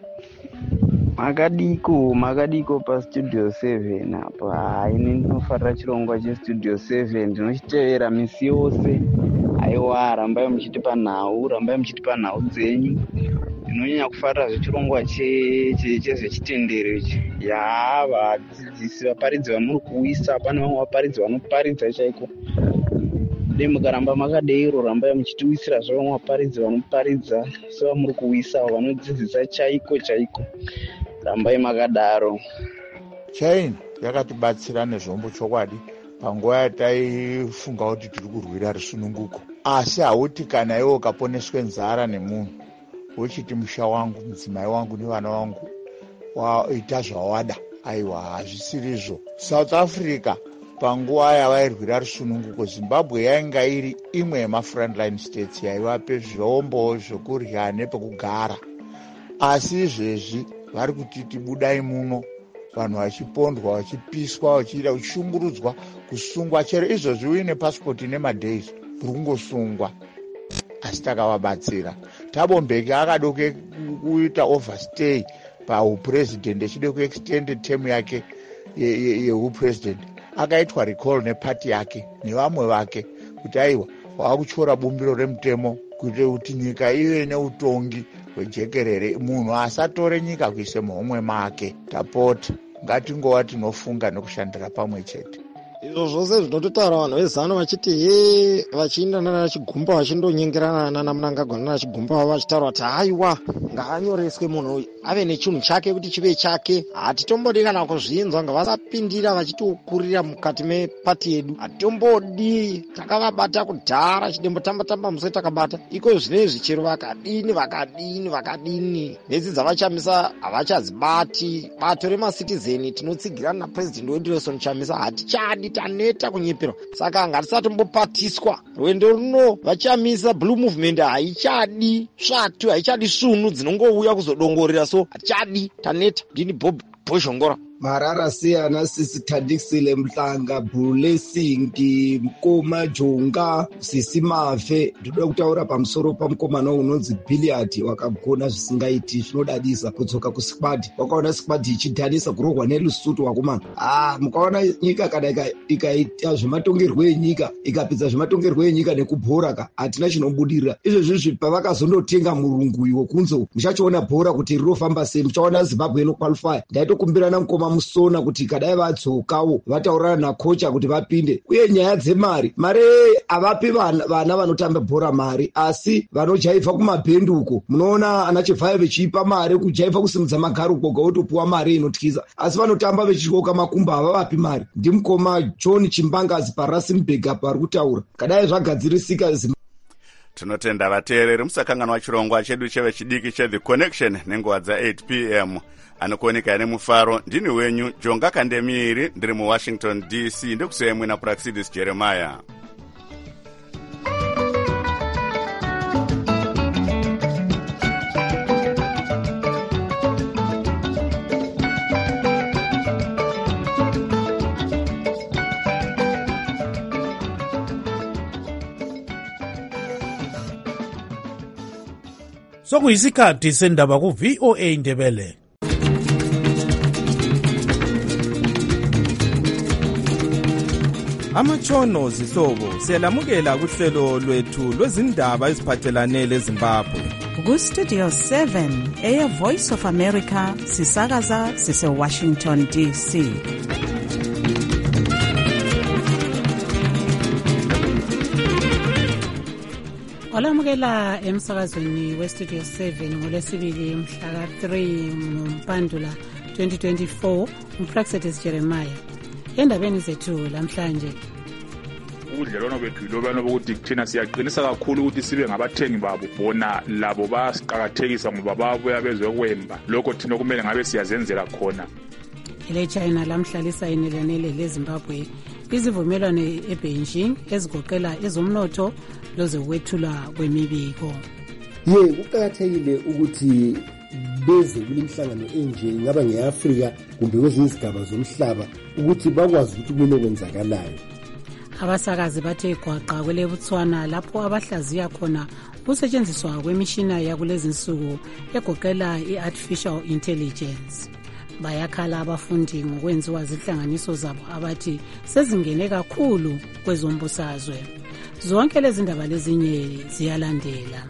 Speaker 6: makadiko makadiko pastudio seven apa. Hai, ini ndinofarira chirongwa chestudio seven ndinochitevera misi yose. Aiwa, rambai muchitipa nhau, rambai muchitipa nhau dzenyu. Ndinonyanya kufarira zvechirongwa chezvechitendero ichi. Ya vadzidzisi vaparidzi vamuri kuisa, pane vamwe vaparidzi vanoparidza chaiko. Dei mukaramba makadeiro, rambai muchitiwisira zvavamwe vaparidzi vanoparidza sevamuri kuisa vanodzidzisa chaiko chaiko. Rambai makadaro.
Speaker 7: China yakatibatsira nezvombo chokwadi panguva yataifunga kuti tiri kurwira rusununguko, asi hauti kana iwe ukaponeswe nzara nemunhu wochiti musha wangu, mudzimai wangu nevana vangu waita zvawada. Aiwa, hazvisirizvo. South Africa panguva yavairwira rusununguko, Zimbabwe yainga iri imwe yemafrontline states yaivape zvombo zvokudya nepekugara. Asi izvezvi vari kutiti budai muno, vanhu vachipondwa, vachipiswa, vachiita kushungurudzwa, kusungwa. Chero izvozvi uine passport nemadays uri kungosungwa. Asi takavabatsira. Thabo Mbeki akadoke kuita overstay paupresident echide kuextend term yake yeupresident, akaitwa recall nepati yake nevamwe vake kuti aiwa waakutyora bumbiro remutemo kuite kuti nyika ive neutongi hwejekerere, munhu asatore nyika kuise muhomwe make. Tapota ngatingova tinofunga nekushandira pamwe chete.
Speaker 8: Izvo zvose zvinototaura vanhu vezano vachiti he vachienda nana Chigumba vachindonyengerana nana Mnangagwa nana Chigumba vachitaura kuti haiwa ngaanyoreswe munhu uyu ave nechinhu chake kuti chive chake. Hatitombodi kana kuzvinzwa ngavasapindira vachitokurira mukati mepati yedu. Hatombodi, takavabata kudhara chidembotamba-tamba musai takabata. Iko zvinezvi chero vakadini vakadini vakadini nhedzi dzavachamisa havachadzibati. Bato remacitizeni tinotsigirana napresident wedu Nelson Chamisa hatichadi, taneta kunyeperwa. Saka ngatisatombopatisa rwendo runo. Vachamisa blue movement haichadi svatu, haichadi sunu dzinongouya kuzodongorera. So hatichadi, taneta. Ndini Bob Bozhongora.
Speaker 25: Marara siyana sisi Thandisile Mhlanga, Blessing Mkoma Jonga, Sisi Mave. Ndoda kutaura pamusoro pamukomana unonzi Billiard wakagona zvisingaiti zvinodadisa kudzoka kusquad. Wakaona squad ichidhanisa kurohwa neLusutu wakomana. Ah, mukaona nyika kana ikaita zvematongerwo enyika, ikapedza zvematongerwo enyika nekubhora ka hatina chinobudirira. Izvezvi pavakazondotenga murungu iwo kunzo muchachiona bhora kuti rinofamba sei, muchaona Zimbabwe inoqualify. Ndaitokumbirana mukoma Musona kuti kadai vadzokawo vataurana nakocha kuti vapinde. Uye nyaya dzemari, mari avapi vana vana vanotamba bhora mari, asi vanojaivha kumabhenduko. Munoona ana Chivhaya vechipa mari kujaivha kusimudza magaro koga wotopuwa mari inotyisa, asi vanotamba vechikoka makumba havavapi mari. Ndimukoma John Chimbangazi paRustenburg apa ari kutaura. Kadai zvagadzirisika.
Speaker 1: tinotenda vateereri musakanganwa chirongwa chedu chevechidiki cheThe Connection nenguva dza-eight p m anokuoneka nemufaro. Ndini wenyu Jonga Kandemiri, ndiri muWashington D C, ndikusemwe naPraxidis Jeremiah.
Speaker 4: Sokuyisikhathi sendaba ku-V O A Ndebele.
Speaker 5: Amatshono zihlobo siyalamukela kuhlelo lwethu lwezindaba eziphathelane leZimbabwe.
Speaker 9: Ku-Studio seven eya Voice of America sisakaza sise-Washington D C.
Speaker 10: Olamukela emsakazweni we-Studio seven ngolwesibili mhla ka three ngoMpandula twenty twenty-four, uPraxidis Jeremiah. Endabeni zethu lamhlanje,
Speaker 11: ubudlelwano bethu yilobana bokuthi thina siyaqinisa kakhulu ukuthi sibe ngabathengi babo, bona labo bayasiqakathekisa ngoba babuya bezokwemba lokho thina kumele ngabe siyazenzela khona.
Speaker 10: ile China lamhla lisayinelane leZimbabwe izivumelwano eBeijing ezigoqela ezomnotho lozokwethulwa kwemibiko.
Speaker 26: Ye kuqakathekile ukuthi beze kulimhlangano enje, ingaba ngeAfrika kumbe kwezinye izigaba zomhlaba, ukuthi bakwazi ukuthi kumele kwenzakalayo.
Speaker 10: Abasakazi bathe gwaqa kwele Botswana lapho abahlaziya khona ukusetshenziswa kwemishina yakulezi nsuku egoqela i-artificial intelligence. Bayakhala abafundi ngokwenziwa zihlanganiso zabo abathi sezingene kakhulu kwezombusazwe. Zonke lezi ndaba lezinye ziyalandela.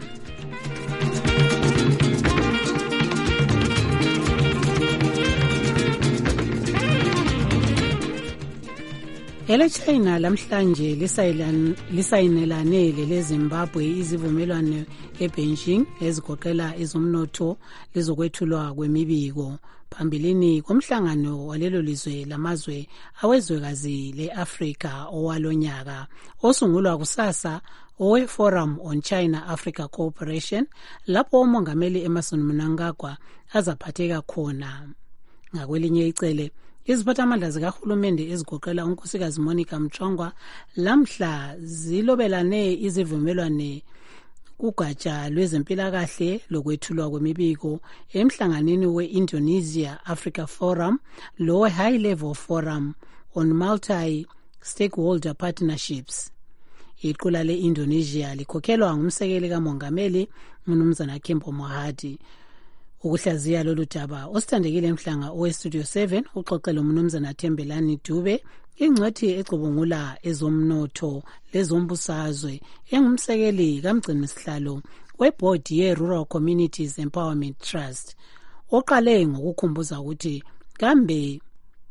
Speaker 10: Ele China lamhlanje lisayinelane leZimbabwe izivumelwano eBeijing ezigoqela ezomnotho lezokwethulwa kwemibiko. Phambilini komhlangano walelo lizwe lamazwe awezwekazi leAfrika owalonyaka osungulwa kusasa owe Forum on China-Africa Cooperation, lapho umongameli Emmerson Mnangagwa azaphatheka khona. Ngakwelinye icele, iziphathamandla zikahulumende ezigoqela unkosikazi Monica Mchongwa lamhla zilobelane izivumelwano kugatsha lwezempilakahle lokwethulwa kwemibiko emhlanganeni we-Indonesia Africa Forum lo High Level Forum on Multi-Stakeholder Partnerships. Iqula le-Indonesia likhokhelwa ngumsekeli kamongameli Mnumzana Kempo Mohadi. Ukuhlaziya lolu daba osithandekile emhlanga owe-Studio seven uxoxelo Mnumzana Thembelani Dube, ingcwethi ecubungula ezomnotho lezombusazwe, engumsekeli kamgcinisihlalo webhodi ye-Rural Communities Empowerment Trust, oqale ngokukhumbuza ukuthi kambe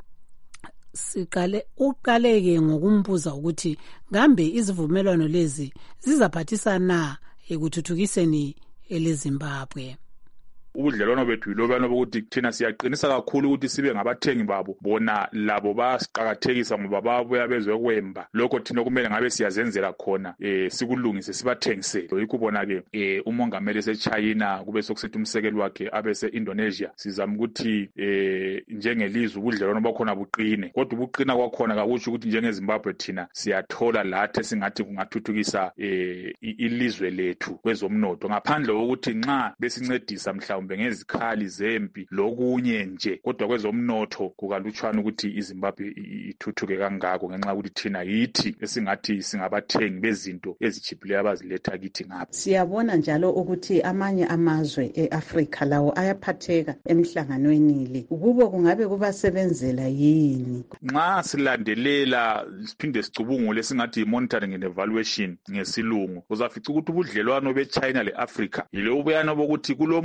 Speaker 10: sikale uqaleke ngokumbuza ukuthi kambe izivumelwano lezi zizaphathisana ekuthuthukiseni eleZimbabwe.
Speaker 11: Ubudlelwano bethu yilobana bokuthi thina siyaqinisa kakhulu ukuthi sibe ngabathengi babo, bona labo bayasiqakathekisa ngoba babuya bezokwemba lokho thina kumele ngabe siyazenzela khona, eh sikulungise sibathengisele. Yikho bona ke eh umongameli seChina kube sokusethi umsekeli wakhe abe seIndonesia, sizama ukuthi eh njengelizwe ubudlelwano bakhona buqine, kodwa ubuqina kwakhona kakusho ukuthi njengeZimbabwe thina siyathola lathi singathi kungathuthukisa eh ilizwe lethu kwezomnotho, ngaphandle kokuthi nxa besincedisa mhla ngezikhali zempi lokunye nje, kodwa kwezomnotho kukalutshwana ukuthi iZimbabwe ithuthuke kangako ngenxa ukuthi thina yithi esingathi singabathengi bezinto ezichiphileyo abaziletha kithi ngapha.
Speaker 9: Siyabona njalo ukuthi amanye amazwe eAfrika lawo ayaphatheka emhlanganweni le. Ukubo kungabe kubasebenzela yini?
Speaker 11: Nxa silandelela siphinde sicubungule singathi monitoring and evaluation ngesilungu, uzafica ukuthi ubudlelwano beChina leAfrika yilo ubuyana bokuthi kulomunye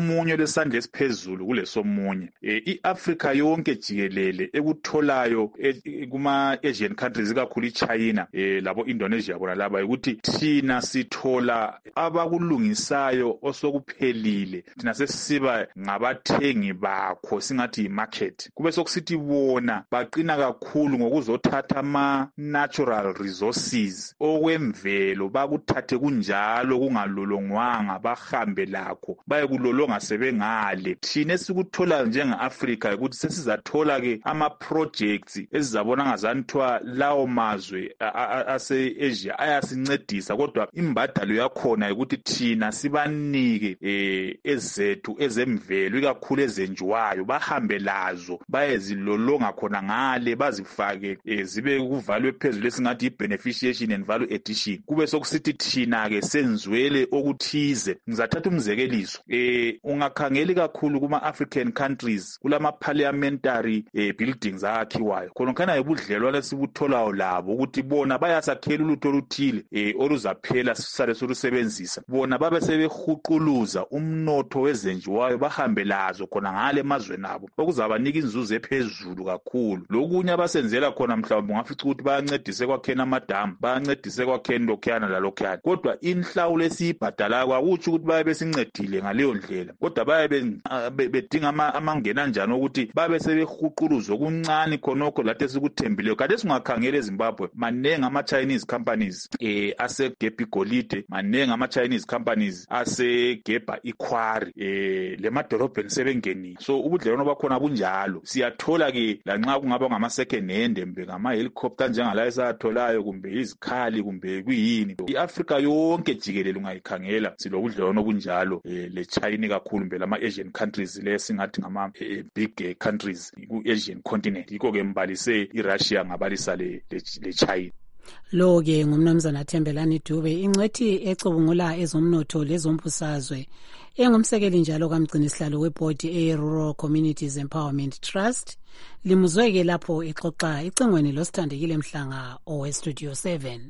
Speaker 11: ulesandla esiphezulu kulesomunye. E, i-Africa yonke jikelele ekutholayo e, kuma Asian countries kakhulu iChina e, labo Indonesia bona laba ukuthi thina sithola abakulungisayo osokuphelile thina sesiba ngabathengi bakho singathi market. Kube sokusithi bona baqina kakhulu ngokuzothatha ama natural resources okwemvelo bakuthathe kunjalo kungalolongwanga bahambe lakho bayekulolonga sebengale. Thina esikuthola njengeAfrica ukuthi sesizathola ke ama projects ezizabona ngazanthwa lawo mazwe ase-Asia ayasincedisa kodwa imbadalo yakhona ukuthi thina sibanike eh, ezethu ezemvelo ikakhulu ezenjiwayo bahambe lazo bayezilolonga khona ngale bazifake eh, zibe kuvalwe phezulu esingathi beneficiation and value addition. Kube sokusithi thina ke senzwele okuthize. Ngizathatha umzekeliso eh ungakhangeli kakhulu kuma African countries kulama parliamentary eh, buildings akhiwayo khona kana ibudlelwane sibutholayo labo ukuthi bona bayasakhela ulutho oluthile eh oluzaphela sisale solusebenzisa bona babe sebehuquluza umnotho wezenjiwayo bahambe lazo khona ngale emazweni nabo okuzabanika inzuzo ephezulu kakhulu. Lokunye abasenzela khona mhlawumbe ngafica ukuthi bayancedise kwakhena amadamu bayancedise kwakhena lokhuyana lalokhuyana kodwa inhlawulo esiyibhadala kwakuthi ukuthi baye besincedile ngaleyo ndlela kodwa baye bedinga amangena njani ukuthi babe sebehuquluza okuncane khonokho lathi sikuthembileyo. Kade singakhangela eZimbabwe manengi ama Chinese companies eh asegebha igolide manengi ama Chinese companies asegebha iquarry eh lemadolobheni sebengenile. So ubudlelwano bakhona bunjalo siyathola ke lanxa kungaba ngama second hand mbe ngama helicopter njengala esatholayo kumbe izikhali kumbe kuyini. iAfrica yonke jikelele ungayikhangela silobudlelwano bunjalo eh, le China kakhulu mbe lama Asian countries lesingathi ngama eh, big eh, countries ku Asian continent. Yiko ke mbalise iRussia ngabalisa le, le, le China.
Speaker 10: Lo ke ngumnumzana Thembelani Dube ingcwethi ecubungula ezomnotho lezombusazwe engumsekeli njalo kamgcini sihlalo weboard e-Rural Communities Empowerment Trust. Limuzweke lapho exoxa icingweni losithandekile Mhlanga owe Studio seven.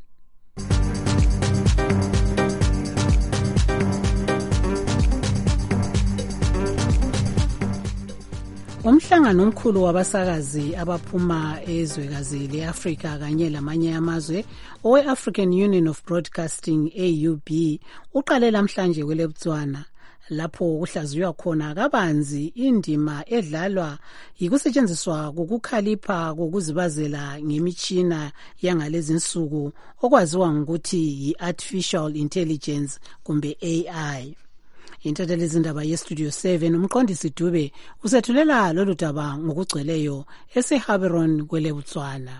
Speaker 10: Umhlangano omkhulu wabasakazi abaphuma ezwekazi leAfrika kanye lamanye amazwe owe-African Union of Broadcasting A U B uqale namhlanje kweleBotswana lapho kuhlaziywa khona kabanzi indima edlalwa yikusetshenziswa kokukhalipha kokuzibazela ngemitshina yangalezi insuku okwaziwa ngokuthi yi-artificial intelligence kumbe A I. Intatheli izindaba ye-Studio seven umqondisi Dube usethulela lolu daba ngokugcweleyo eseHaberon kweleBotswana.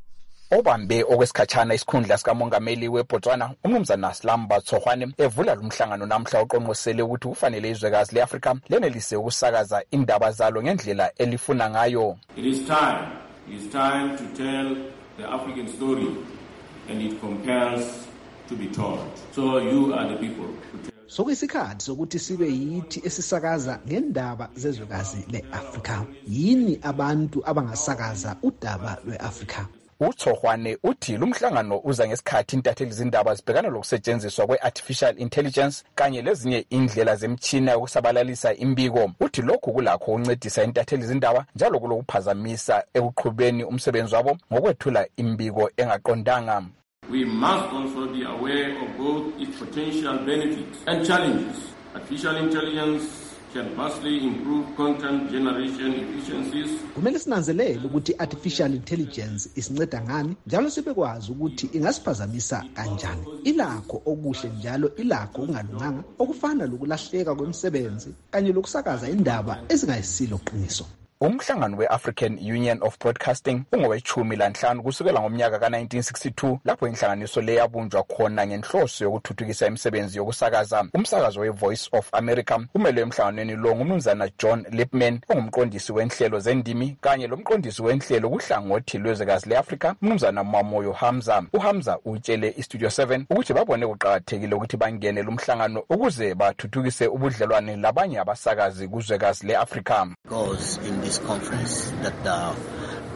Speaker 12: Obambe okwesikhatshana isikhundla sikamongameli weBotswana umnumzana Slamba Tsohwane evula lumhlangano namhla oqonqosele ukuthi kufanele izwekazi leAfrika lenelise ukusakaza indaba zalo ngendlela elifuna ngayo.
Speaker 14: It is time. It is time to tell the African story and it compels to be told. So you are the people who tell.
Speaker 15: Sokuyisikhathi sokuthi sibe yithi esisakaza ngendaba zezwekazi leAfrika. Yini abantu abangasakaza udaba lweAfrika?
Speaker 12: uTsohwane uthi lumhlangano uza ngesikhathi intatheli izindaba zibhekana lokusetshenziswa kwe-artificial intelligence kanye lezinye indlela zemtshina yokusabalalisa imbiko. Uthi lokhu kulakho ukuncedisa intatheli izindaba njalo kulokuphazamisa ekuqhubeni umsebenzi wabo ngokwethula imbiko engaqondanga.
Speaker 14: We must also be aware of both its potential benefits and challenges. Artificial intelligence can vastly improve content generation efficiencies.
Speaker 15: Kumele sinanzelele ukuthi artificial intelligence isinceda ngani njalo sibekwazi ukuthi ingasiphazamisa kanjani. Ilakho okuhle njalo ilakho okungalunganga okufana lokulahleka kwemisebenzi kanye lokusakaza indaba ezingayisilo qiniso.
Speaker 12: Umhlangano we-African Union of Broadcasting ungowechumi lanhlanu kusukela ngomnyaka ka nineteen sixty-two lapho inhlanganiso le yabunjwa khona ngenhloso yokuthuthukisa imisebenzi yokusakaza. Umsakazo we-Voice of America umele emhlanganweni lo ngumnumzana John Lipman ongumqondisi wenhlelo zendimi kanye lomqondisi wenhlelo kuhlangothi lwezwekazi leAfrika umnumzana Mamoyo Hamza. uHamza utshele iStudio seven ukuthi babone kuqakathekile ukuthi bangene lumhlangano ukuze bathuthukise ubudlelwane labanye abasakazi kuzwekazi leAfrika.
Speaker 16: In this conference that uh,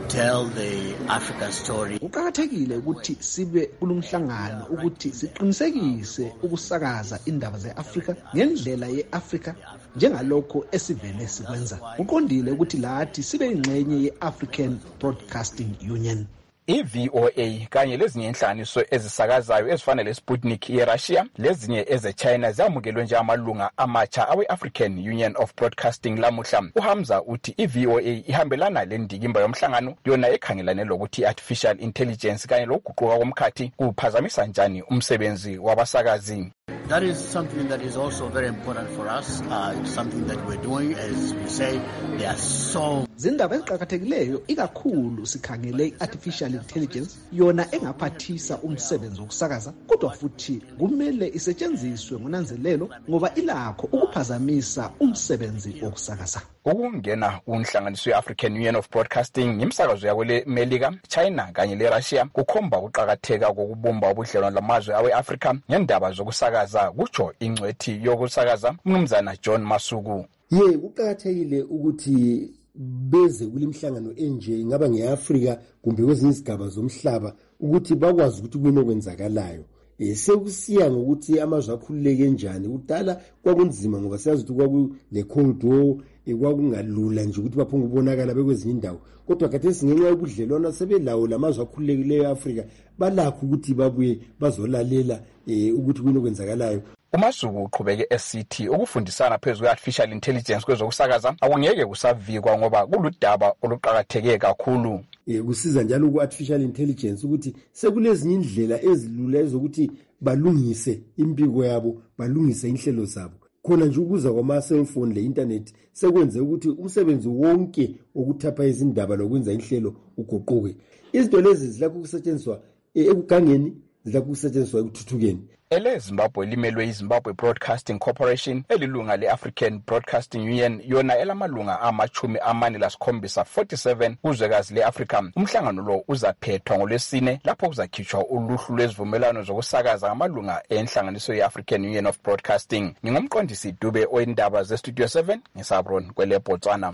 Speaker 13: tell the African story.
Speaker 15: Kuqakathekile ukuthi sibe kulomhlangano ukuthi siqinisekise ukusakaza indaba ze-Afrika ngendlela ye-Afrika njengalokho esivele sikwenza. Kuqondile ukuthi lathi sibe ingxenye ye-African Broadcasting Union.
Speaker 12: I-V O A kanye lezinye inhlanganiso ezisakazayo ezifana le-Sputnik ye-Russia lezinye eze-China zamukelwe njengamalunga amatsha awe-African Union of Broadcasting lamuhla. uHamza uthi i-V O A ihambelana lendikimba yomhlangano yona ekhangelane lokuthi i-artificial intelligence kanye lokuguquka komkhathi kuphazamisa njani umsebenzi wabasakazi.
Speaker 13: That is something that is also very important for us. Uh, it's something that we're doing, as we say, they are so...
Speaker 15: Zindaba eziqakathekileyo ikakhulu sikhangele i-artificial intelligence yona engaphathisa umsebenzi wokusakaza kodwa futhi kumele isetshenziswe ngonanzelelo ngoba ilakho ukuphazamisa umsebenzi wokusakaza.
Speaker 12: Ukungena unhlanganiso ye-African Union of Broadcasting ngimsakazo yakwele Melika, China kanye le-Russia kukhomba ukuqakatheka kokubumba ubudlelwano lamazwe awe-Afrika ngendaba zokusakaza kutsho ingcwethi yokusakaza umnumzana John Masuku.
Speaker 26: Ye kuqakathekile ukuthi beze kulimhlangano enje ingaba ngeAfrika kumbe kwezinye izigaba zomhlaba ukuthi bakwazi ukuthi kunokwenzakalayo. Eh sekusiya ngokuthi amazwe akhululeke njani. Udala kwakunzima ngoba siyazi ukuthi kwakule Cold War ekwakungalula nje ukuthi baphunga ubonakala bekwezinye indawo. Kodwa khathesi ngenxa yobudlelwano sebelawo lamazwe akhululekileyo eAfrika balakho ukuthi babuye bazolalela eh ukuthi kunokwenzakalayo.
Speaker 12: uMasuku uqhubeke esithi ukufundisana phezulu kwe-artificial intelligence kwezokusakaza akungeke kusavikwa ngoba kuludaba oluqakatheke kakhulu.
Speaker 26: Eh kusiza njalo ku-artificial intelligence ukuthi sekulezinye indlela ezilula ezokuthi balungise impiko yabo, balungise inhlelo zabo. Khona nje ukuza kwama-cellphone le-internet sekwenze ukuthi umsebenzi wonke okuthapha izindaba lokwenza inhlelo uguquke. Izinto lezi zilakho ukusetshenziswa ekugangeni, zilakho ukusetshenziswa ekuthuthukeni.
Speaker 12: Ele Zimbabwe limelwe iZimbabwe Broadcasting Corporation elilunga le-African Broadcasting Union yona elamalunga amachumi amane lasikhombisa forty-seven kuzwekazi le-Afrika. Umhlangano lo uzaphethwa ngolwesine lapho kuzakhitshwa uluhlu lwezivumelwano zokusakaza ngamalunga enhlanganiso ye-African Union of Broadcasting. Ngingumqondisi Dube oyindaba ze-Studio seven ngisabron kwele Botswana.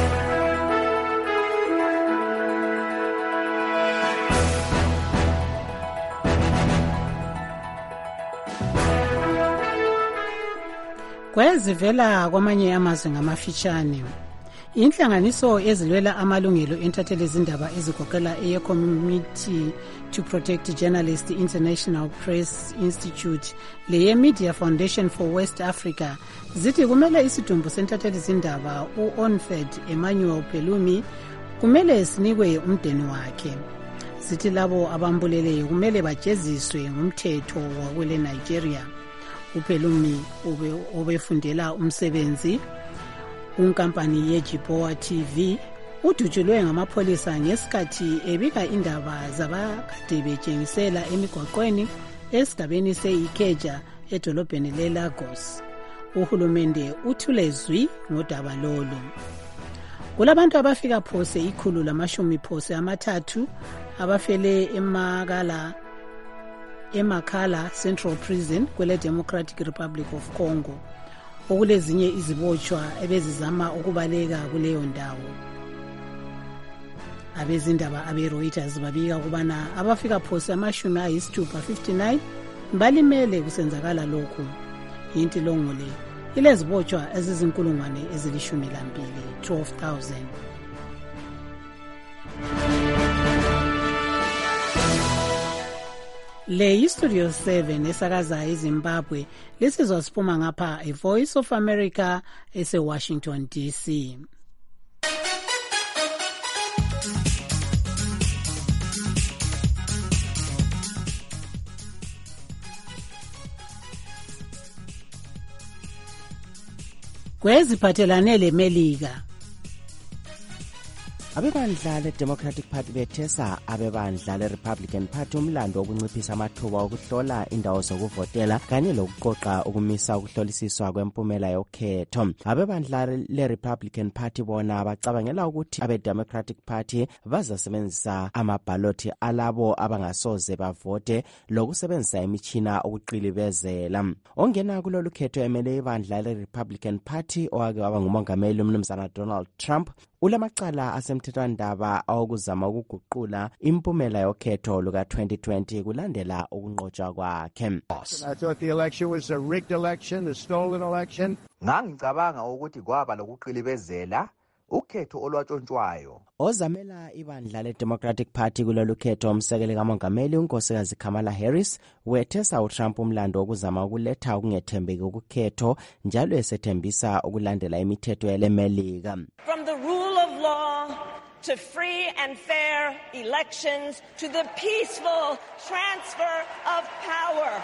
Speaker 10: Kwezivela kwamanye amazwe ngamafitshane. Inhlanganiso ezilwela amalungelo entathelwe izindaba ezigoqela eye-Committee to Protect Journalists International Press Institute leye Media Foundation for West Africa zithi kumele isidumbu sentatheli izindaba u-Onfed Emmanuel Pelumi kumele sinikwe umdeni wakhe. Zithi labo abambuleleyo kumele bajeziswe ngumthetho wakwele Nigeria. uPelumi obefundela umsebenzi kunkampani yeJiboa T V udutshulwe ngamapholisa ngesikhathi ebika indaba zabakade betshengisela emigwaqweni esigabeni se-Ikeja edolobheni le-Lagos. Uhulumende uthule zwi ngodaba lolu. Kulabantu abafika phose ikhulu lamashumi phose amathathu abafele emakala eMakala Central Prison kwele Democratic Republic of Congo. Okulezinye izibotshwa ebezizama ukubaleka kuleyo ndawo. Abezindaba abe-Reuters babika kubana abafika phose amashumi ayisithupha fifty-nine balimele kusenzakala lokhu. Intilongo le ilezibotshwa ezizinkulungwane ezilishumi lambili twelve thousand. Le iStudio seven esakaza eZimbabwe lesizwa siphuma ngapha iVoice of America ese-Washington D C. Kweziphathelane leMelika
Speaker 16: abebandla le-Democratic Party bethesa abebandla le-Republican Party umlando wokunciphisa amathuba okuhlola indawo zokuvotela kanye lokuqoqa ukumisa ukuhlolisiswa kwempumela yokhetho. Abebandla le-Republican Party bona bacabangela ukuthi abe-Democratic Party bazasebenzisa amabhaloti alabo abangasoze bavote lokusebenzisa imitshina ukuqilibezela. Ongena kulolu khetho emele ibandla le-Republican Party owake waba ngumongameli umnumzana Donald Trump ulamacala asemthethwandaba awokuzama ukuguqula impumela yokhetho luka twenty twenty kulandela ukunqotshwa kwakhe.
Speaker 17: I thought the election was a rigged election, a stolen election.
Speaker 18: Ngangicabanga ukuthi kwaba lokuqilibezela ukhetho olwatshontshwayo.
Speaker 16: Ozamela ibandla le-Democratic Party kulolu khetho umsekeli kamongameli unkosikazi Kamala Harris wethesa uTrump umlando wokuzama ukuletha ukungethembeki ukukhetho njalo esethembisa ukulandela imithetho yelemelika.
Speaker 19: From the rule of law to free and fair elections to the peaceful transfer of power.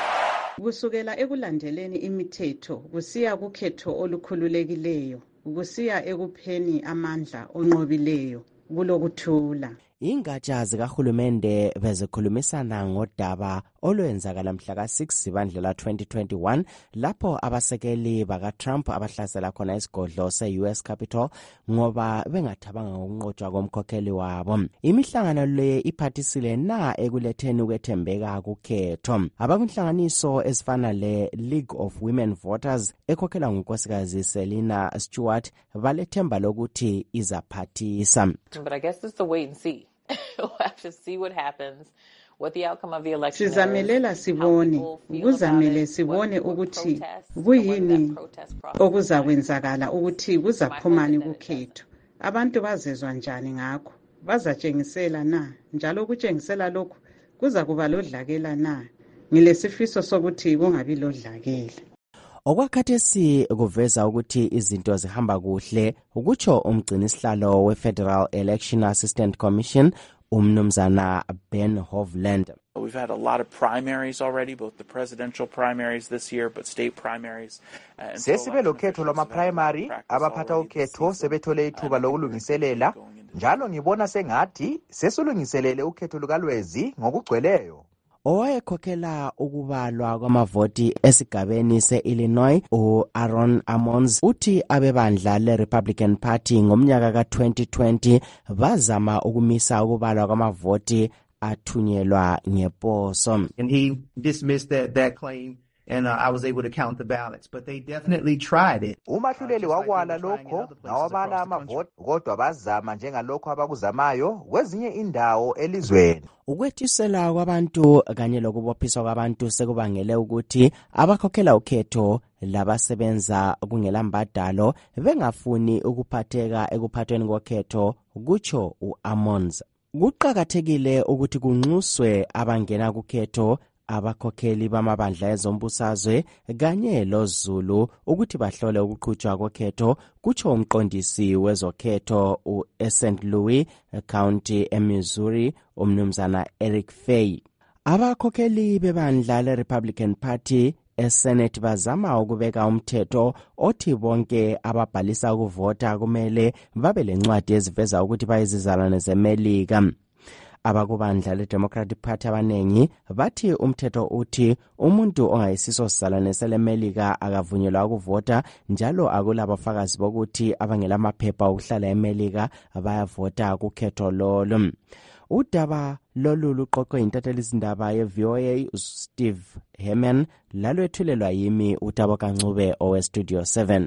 Speaker 9: Kusukela ekulandeleni imithetho kusiya kukhetho olukhululekileyo kusiya ekupheni amandla onqobileyo kulokuthula.
Speaker 16: Ingatsha zikahulumende bezikhulumisana ngodaba olwenzakala mhla ka six Zibandlela twenty twenty-one lapho abasekeli baka-Trump abahlasela khona isigodlo se-U S Capitol ngoba bengathabanga ngokunqotshwa komkhokheli wabo. Imihlangano le iphathisile na ekuletheni ukwethembeka kukhetho. Abakunhlanganiso ezifana le-League of Women Voters ekhokhelwa ngunkosikazi Selina Stewart balethemba lokuthi izaphathisa.
Speaker 20: But I guess it's the wait and see. We'll have to see what happens, what the outcome of the election is.
Speaker 9: Sizamelela sibone, kuzamele sibone ukuthi kuyini okuzakwenzakala ukuthi kuzaphumani kukhetho. Abantu bazezwa njani ngakho? Bazatshengisela na? Njalo ukutshengisela lokhu kuza kuba lodlakela na? Ngilesifiso sokuthi kungabi lodlakela.
Speaker 16: Okwakhathesi kuveza ukuthi izinto zihamba kuhle ukutsho umgcinisihlalo we-Federal Election Assistant Commission umnumzana Ben Hovland.
Speaker 21: We've had a lot of primaries already, both the presidential primaries this year, but state primaries. Uh,
Speaker 18: Sesibe lokhetho lwama primary abaphatha ukhetho sebethole ithuba lokulungiselela njalo ngibona sengathi sesulungiselele ukhetho lukalwezi ngokugcweleyo.
Speaker 16: Owayekhokhela ukubalwa kwamavoti esigabeni se-Illinois u-Aaron Ammons uthi abebandla le-Republican Party ngomnyaka ka twenty twenty bazama ukumisa ukubalwa kwamavoti athunyelwa ngeposo.
Speaker 22: And he dismissed that, that claim. And uh, I was able to count the ballots, but they definitely tried it.
Speaker 18: Umahluleli wakwala lokho nawabala amavoti kodwa bazama njengalokho abakuzamayo kwezinye indawo elizweni.
Speaker 16: Ukwethisela kwabantu kanye lokubophiswa kwabantu sekubangele ukuthi abakhokhela ukhetho labasebenza kungelambadalo bengafuni ukuphatheka ekuphathweni kokhetho kutsho u-Ammons. Kuqakathekile ukuthi kunxuswe abangena kukhetho abakhokheli bamabandla ezombusazwe kanye loZulu ukuthi bahlole ukuqhutshwa kokhetho kutsho umqondisi wezokhetho u-Saint Louis County eMissouri umnumzana Eric Fay. Abakhokheli bebandla le-Republican Party eSenate bazama ukubeka umthetho othi bonke ababhalisa ukuvota kumele babe lencwadi eziveza ukuthi bayizizalwane zeMelika. Abakubandla le-Democratic Party abanengi bathi umthetho uthi umuntu ongayisiso sizalwane selemelika akavunyelwa ukuvota njalo akulabafakazi bokuthi abangelamaphepha okuhlala eMelika bayavota kukhetho lolo. Udaba lolu luqoqwe intathelizindaba ye-V O A Steve Herman lalwethulelwa yimi uTabo Kancube owe-Studio seven.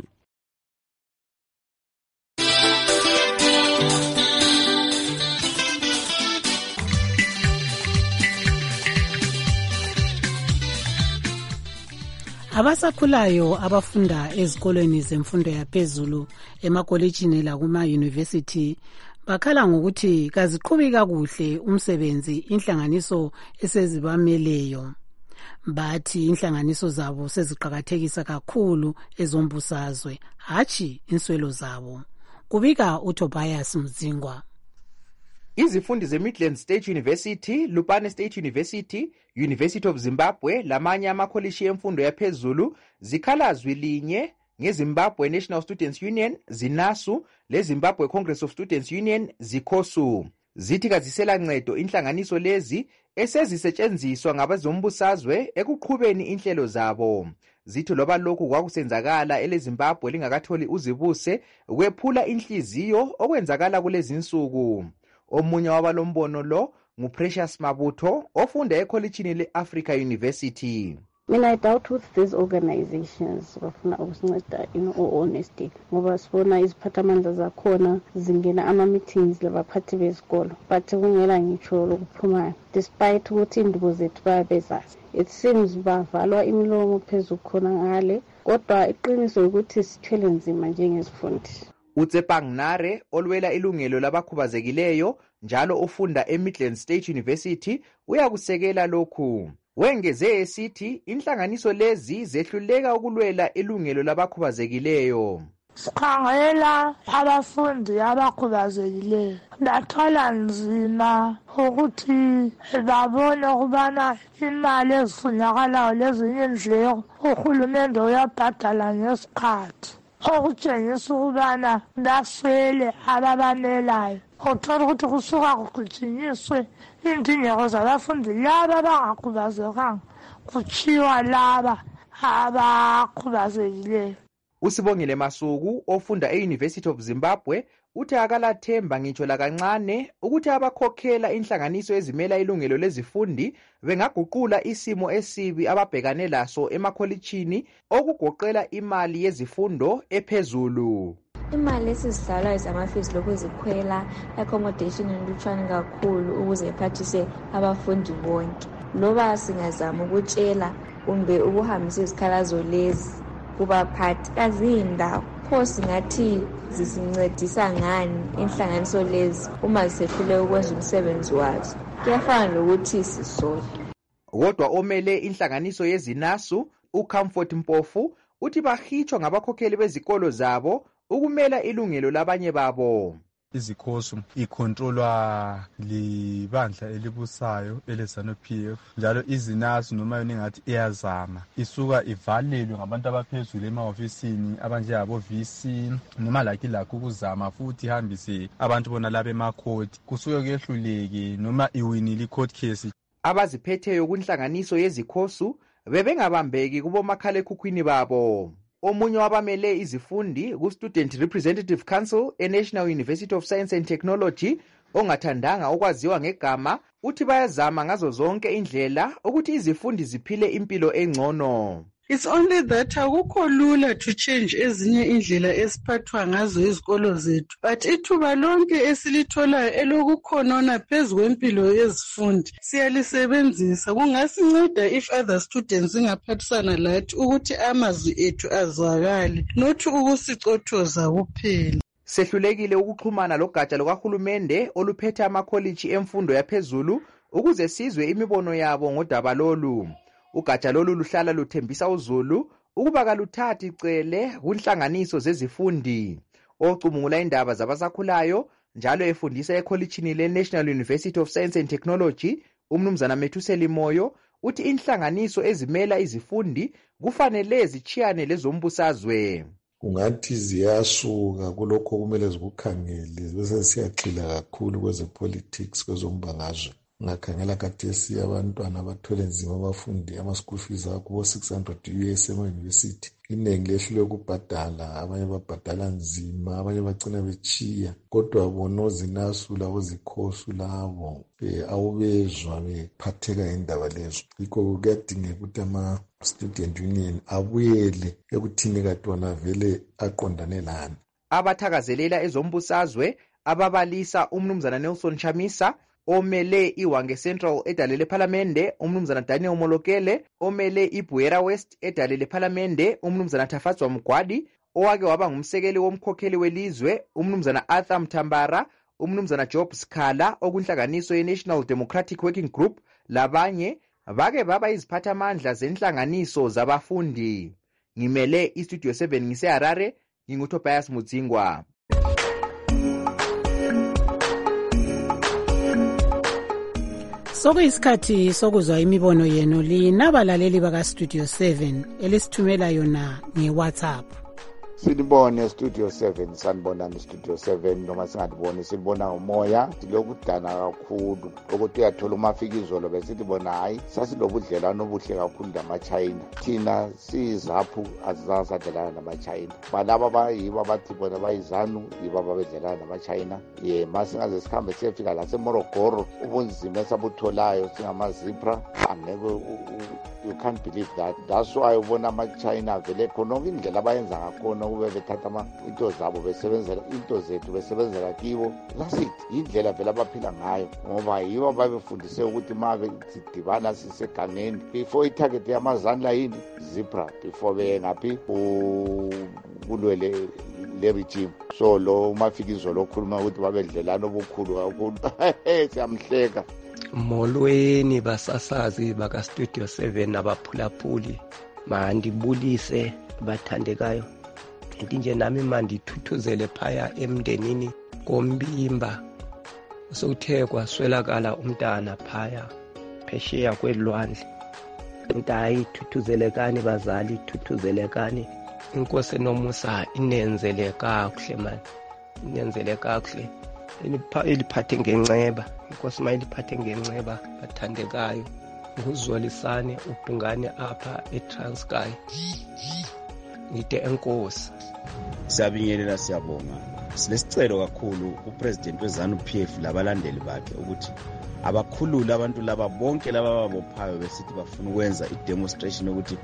Speaker 10: Abasakhulayo abafunda ezikolweni zemfundo yaphezulu emakolejini lakuma university bakhala ngokuthi kaziqhubi kakuhle umsebenzi inhlanganiso esezibameleyo. Bathi inhlanganiso zabo seziqhakathekisa kakhulu ezombusazwe hachi inswelo zabo. Kubika uTobias Mzingwa.
Speaker 18: Izifundi ze-Midland State University, Lupane State University, University of Zimbabwe lamanye amakholishi emfundo yaphezulu zikhala zwi linye ngeZimbabwe National Students Union, ZINASU, leZimbabwe Congress of Students Union, ZICOSU. Zithi kazisela ncedo inhlanganiso lezi esezisetshenziswa ngabezombusazwe ekuqhubeni inhlelo zabo. Zithi loba lokhu kwakusenzakala eleZimbabwe lingakatholi uzibuse kwephula inhliziyo okwenzakala kulezi insuku. Omunye wabalombono lo nguPrecious Mabutho ofunda ekholejini le-Africa University.
Speaker 2: Mina I doubt with these organizations bafuna ukusinceda in all honesty ngoba sibona iziphathamandla zakhona zingena ama-meetings labaphathi bezikolo but kungela ngitsho lokuphumayo despite ukuthi indubo zethu bayabezazi. It seems bavalwa imilomo phezulu khona ngale kodwa iqiniso ukuthi sithwele nzima njengezifundi.
Speaker 18: uTsepang Nare olwela ilungelo labakhubazekileyo njalo ufunda eMidlands State University uyakusekela lokhu. Wengeze esithi inhlanganiso lezi zehluleka ukulwela ilungelo labakhubazekileyo.
Speaker 3: Sikhangela abafundi abakhubazekileyo bathwala nzima ukuthi babone ukubana imali ezifunakalayo lezinye indleko uhulumende uyabhadala ngesikhathi okutshengisa ukubana baswele ababamelayo. Uthola ukuthi kusuka kugijinyiswe indingeko zabafundi laba abangakhubazekanga kuchiwa laba abakhubazekileyo.
Speaker 18: Usibongile Masuku ofunda e-University of Zimbabwe uthi akalathemba ngitsho lakancane ukuthi abakhokhela inhlanganiso ezimela ilungelo lezifundi bengaguqula isimo esibi ababhekane laso emakholitshini okugoqela imali yezifundo ephezulu.
Speaker 6: Imali esizidlalayo zamafees lokuzikhwela accommodation enlutshwane kakhulu ukuze iphathise abafundi bonke. Loba singazama ukutshela kumbe ukuhambisa izikhalazo lezi kubaphathi kazindawo pho singathi zisincedisa ngani inhlanganiso lezi uma zisehlule ukwenza umsebenzi wazo. Kuyafana lokuthi sisodwa.
Speaker 18: Kodwa omele inhlanganiso yezinasu uComfort Mpofu uthi bahitshwa ngabakhokheli bezikolo zabo ukumela ilungelo labanye babo.
Speaker 7: Izikhoso icontrolwa libandla elibusayo eleZANU-P F njalo izinasu noma yona ngathi iyazama isuka ivalelwe ngabantu abaphezulu emahofisini abanjengabo V C noma laki lakho ukuzama futhi ihambise abantu bona laba emakhoti kusuke kuyehluleke noma iwinile icourt case.
Speaker 18: Abaziphetheyo kunhlanganiso yezikhoso bebengabambeki kubomakhala ekhukhwini babo. Omunye wabamele izifundi ku-Student Representative Council e-National University of Science and Technology ongathandanga okwaziwa ngegama uthi bayazama ngazo zonke indlela ukuthi izifundi ziphile impilo engcono.
Speaker 23: It's only that akukho lula to change ezinye indlela esiphathwa ngazo izikolo zethu but ithuba lonke esilitholayo elokukhonona phezu kwempilo yezifundi siyalisebenzisa. Kungasinceda if other students ingaphathisana lathi ukuthi amazwi ethu azwakale not ukusicothoza kuphela.
Speaker 18: Sehlulekile ukuxhumana logatsha lukahulumende oluphethe amakholiji emfundo yaphezulu ukuze sizwe imibono yabo ngodaba lolu. Ugatsha lolu luhlala luthembisa uZulu ukuba kaluthathi icele kunhlanganiso zezifundi. Ocubungula indaba zabasakhulayo njalo efundisa ekholitshini le-National University of Science and Technology umnumzana Methuseli Moyo uthi inhlanganiso ezimela izifundi kufanele zichiyane lezombusazwe.
Speaker 24: Ungathi ziyasuka kulokho kumele zikukhangele bese siyagxila kakhulu kwezepolitics kwezombangazwe. Ngakhangela kathesi abantwana abathwele nzima abafundi ama-school fees akubo six hundred U S ema-university. Iningi lehlulwe ukubhadala, abanye babhadala nzima, abanye bagcina bechiya. Kodwa bona ozinasu labo zikhosu labo awubezwa bephatheka indaba lezo. Yikho kuyadingeka ukuthi ama-student union abuyele ekuthini kade wona vele aqondane lani.
Speaker 18: Abathakazelela ezombusazwe ababalisa umnumzana Nelson Chamisa omele iWange Central edalele Parliamente umnumzana Daniel Molokele, omele iBuera West edalele Parliamente umnumzana Tafatswa Mgwadi, owake waba ngumsekeli womkhokheli welizwe umnumzana Arthur Mtambara, umnumzana Job Skhala okunhlanganiso ye-National Democratic Working Group labanye bake baba iziphathamandla zenhlanganiso zabafundi. Ngimele iStudio seven ngise Harare, nginguTobias Mudzingwa.
Speaker 10: Sokuyisikhathi sokuzwa imibono yenu linabalaleli baka Studio seven elisithumela yona ngeWhatsApp.
Speaker 1: Silibone Studio seven, sanibonani Studio seven, noma singaliboni silibona ngomoya. Silokudana kakhulu ukuthi uyathola umafikizolo besithi bona hayi sasilobudlelwano obuhle kakhulu namaChina. Thina sizaphu azizasadlelana namaChina. Balaba bayibo abathi bona bayizanu yibo ababedlelana namaChina. Ye masingaze sikhambe siyefika la seMorogoro ubunzima esabutholayo singamazipra angeke you can't believe that. That's why ubona amaChina vele khona indlela abayenza ngakhona kube bethatha ama into zabo besebenzela into zethu besebenzela kibo. That's it. Indlela vele abaphila ngayo ngoba yibo babefundise ukuthi mabe sidibana sisegangeni before itarget yamazandla yini zebra before bengaphi kulwele le regime. So lo mafikizo lokhuluma ukuthi babedlelana obukhulu kakhulu siyamhleka.
Speaker 4: Molweni basasazi baka Studio seven abaphulaphuli mandibulise bathandekayo. Kanti nje nami mandithuthuzele phaya emndenini koMbimba sokuthe kwaswelakala umntana phaya phesheya kwelwandle. Ntayi thuthuzelekani bazali thuthuzelekani. Inkosi nomusa inenzele kakuhle man. Inenzele kakuhle. Iliphathe ngenceba. Inkosi mayiliphathe ngenceba bathandekayo. Nguzwelisane ubhungane apha eTranskei. Ngide enkosi.
Speaker 5: Siyabingelela siyabonga. Silesicelo kakhulu uPresident weZANU P F labalandeli bakhe ukuthi abakhulula abantu laba bonke laba ababophayo besithi bafuna ukwenza idemonstration ukuthi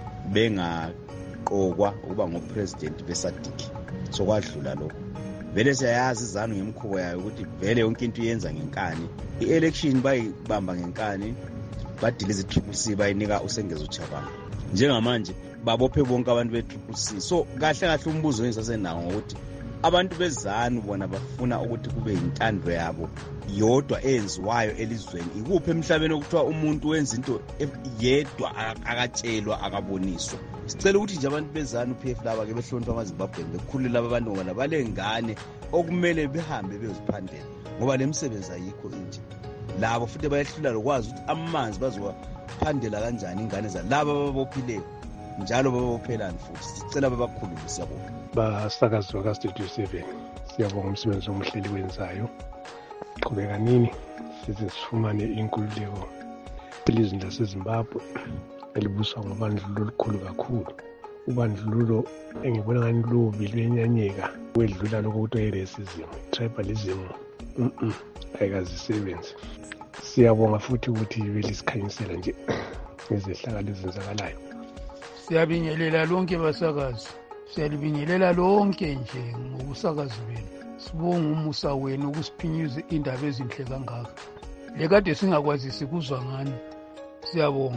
Speaker 5: bengaqokwa ukuba ngopresident beSADC. So kwadlula lokho. Vele siyayazi iZANU ngemkhubo yayo ukuthi vele yonke into iyenza ngenkani. I-election bayibamba ngenkani, badilize i-Triple C bayinika uSengeza uChabanga. Njengamanje babophe bonke abantu be-Triple C. So kahle kahle umbuzo engisasenawo ngokuthi abantu beZANU bona bafuna ukuthi kube intando yabo yodwa eyenziwayo elizweni. Ikuphi emhlabeni okuthiwa umuntu wenza into yedwa akatshelwa akaboniswa. Sicela ukuthi nje abantu beZANU P F laba ke behlonipha amaZimbabwe bekhulula abantu ngoba balengane okumele behambe beyoziphandela ngoba lemsebenzi ayikho inje. Labo futhi bayehlula lokwazi ukuthi amanzi bazowaphandela kanjani ingane za laba ababophileyo njalo babophelani futhi. Sicela babakhulule siyabonga.
Speaker 8: Basakazi baka Studio seven siyabonga umsebenzi omuhleli wenzayo. Qhubeka nini size sifumane inkululeko elizweni laseZimbabwe elibuswa ngobandlululo olukhulu kakhulu. Ubandlululo engibona ngani lobi lwenyanyeka wedlula lokho kuthiwa i-racism, tribalism. Mhm. Ayikazisebenzi. Siyabonga futhi ukuthi belisikhanyisela nje ngezehlakalo ezenzakalayo.
Speaker 11: Siyabingelela lonke basakazi. Siyalibingelela lonke nje ngokusakazi benu. Sibonga umusa wenu ukusiphinyuza indaba ezinhle kangaka. Lekade singakwazisi kuzwa ngani. Siyabonga.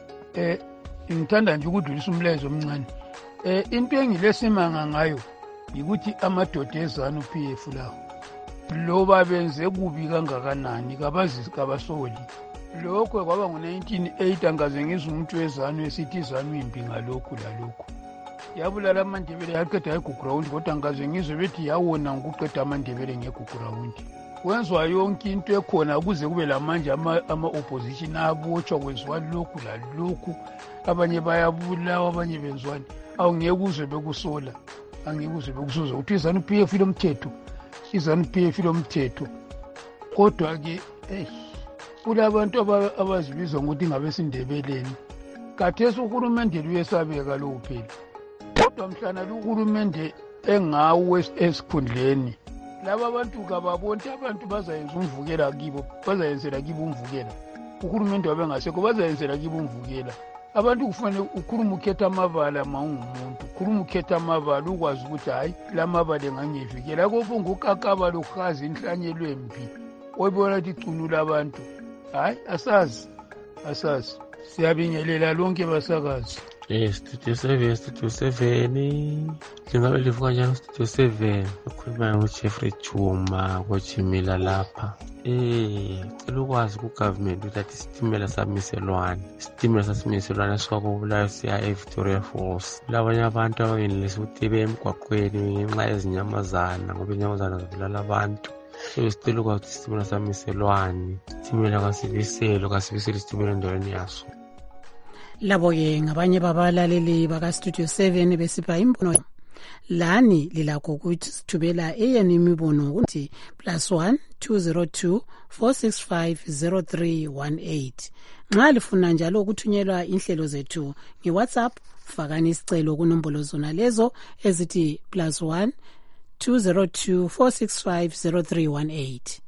Speaker 11: Eh ngithanda nje ukudlulisa umlayezo omncane. Eh into engilesimanga ngayo ukuthi amadoda eZANU P F lawo loba benze kubi kangakanani kabazi kabasoli. Lokho kwaba ngo nineteen eighty angaze ngizwe umuntu weZANU esithi iZANU imbi ngalokho lalokho. Yabulala amandebele yaqeda eGugurawundi kodwa angaze ngizwe bethi yawona ngokuqeda amandebele ngeGugurawundi. Kwenzwa yonke into ekhona kuze kube lamanje ama opposition abotshwa kwenziwa lokhu lalokhu. Abanye bayabulawa abanye benzwani. Awungekuzwe bekusola. Angekuzwe bekusoza ukuthi iZANU P F ilomthetho. iZANU P F ilomthetho. Kodwa ke eh kulabantu abazibiza ngokuthi ngabesindebeleni. Kathesi uhulumende luyesabeka lo phela. Kodwa mhlana uhulumende engawo esikhundleni. Laba bantu kababonke abantu bazayenza umvukela kibo, bazayenzela kibo umvukela. Uhulumende wabengasekho bazayenzela kibo umvukela. Abantu kufanele ukhuluma ukhetha amabala mawungumuntu. Ukhuluma ukhetha amabala ukwazi ukuthi hayi lamabala engangivikela kopho ngukakaba lokhazi inhlanyelwe empi. Oyibona ukuthi icunula abantu. Hayi asazi. Asazi. Siyabingelela lonke basakazi.
Speaker 25: Eh Studio seven Studio seven Njengabe livuka njalo Studio seven ukhuluma ngoJeffrey Chuma koJimila lapha. Eh cela ukwazi ku government ukuthi isitimela samiselwane. Isitimela sasimiselwane sikwakubulayo siya eVictoria Falls. Labanye abantu abangenelisi ukuthi bemgwaqweni ngenxa yezinyamazana ngoba inyamazana zibulala abantu. So sicela ukwazi ukuthi isitimela samiselwane. Isitimela kasibiselo kasibiselo isitimela endaweni yaso.
Speaker 10: Labo ke ngabanye babalaleli baka Studio seven besipha imbono lani lilakho ukuthubela eyenu imibono ukuthi plus one two zero two four six five zero three one eight. Nxa lifuna njalo ukuthunyelwa inhlelo zethu ngeWhatsApp, fakani isicelo kunombolo zona lezo ezithi plus one two zero two four six five zero three one eight.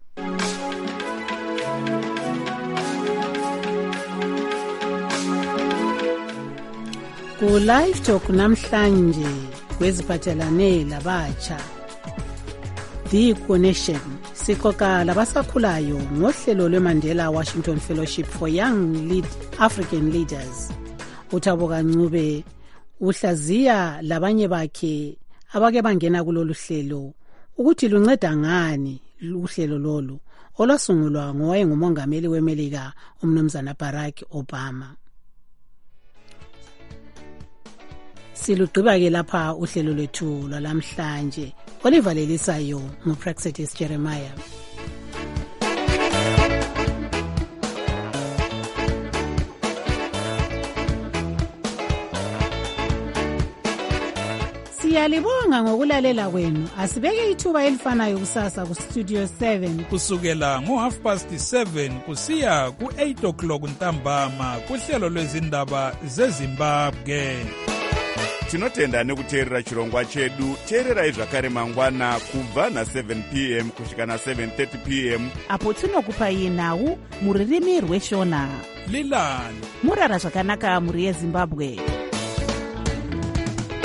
Speaker 10: Ku live talk namhlanje kweziphathelane labatsha, The Connection, sikoka labasakhulayo ngohlelo lweMandela Washington Fellowship for Young Lead African Leaders. uThabo Kancube uhlaziya labanye bakhe abake bangena kulolu hlelo ukuthi lunceda ngani uhlelo lolu olwasungulwa ngowayengumongameli weMelika uMnumzana Barack Obama. Silugqiba ke lapha uhlelo lwethu lwalamhlanje olivalelisayo nguPraxetis Jeremiah. Siyalibonga ngokulalela kwenu. Asibeke ithuba elifanayo kusasa ku Studio seven
Speaker 12: kusukela ngo half past seven kusiya ku eight o'clock ntambama kuhlelo lwezindaba zeZimbabwe.
Speaker 13: Tinotenda nekuteerera chirongwa chedu. Teererai zvakare mangwana kubva na seven p m kusvika na seven thirty p m
Speaker 14: apo tinokupai nhau muririmi rweshona.
Speaker 12: Lilani
Speaker 14: murara zvakanaka muri yeZimbabwe.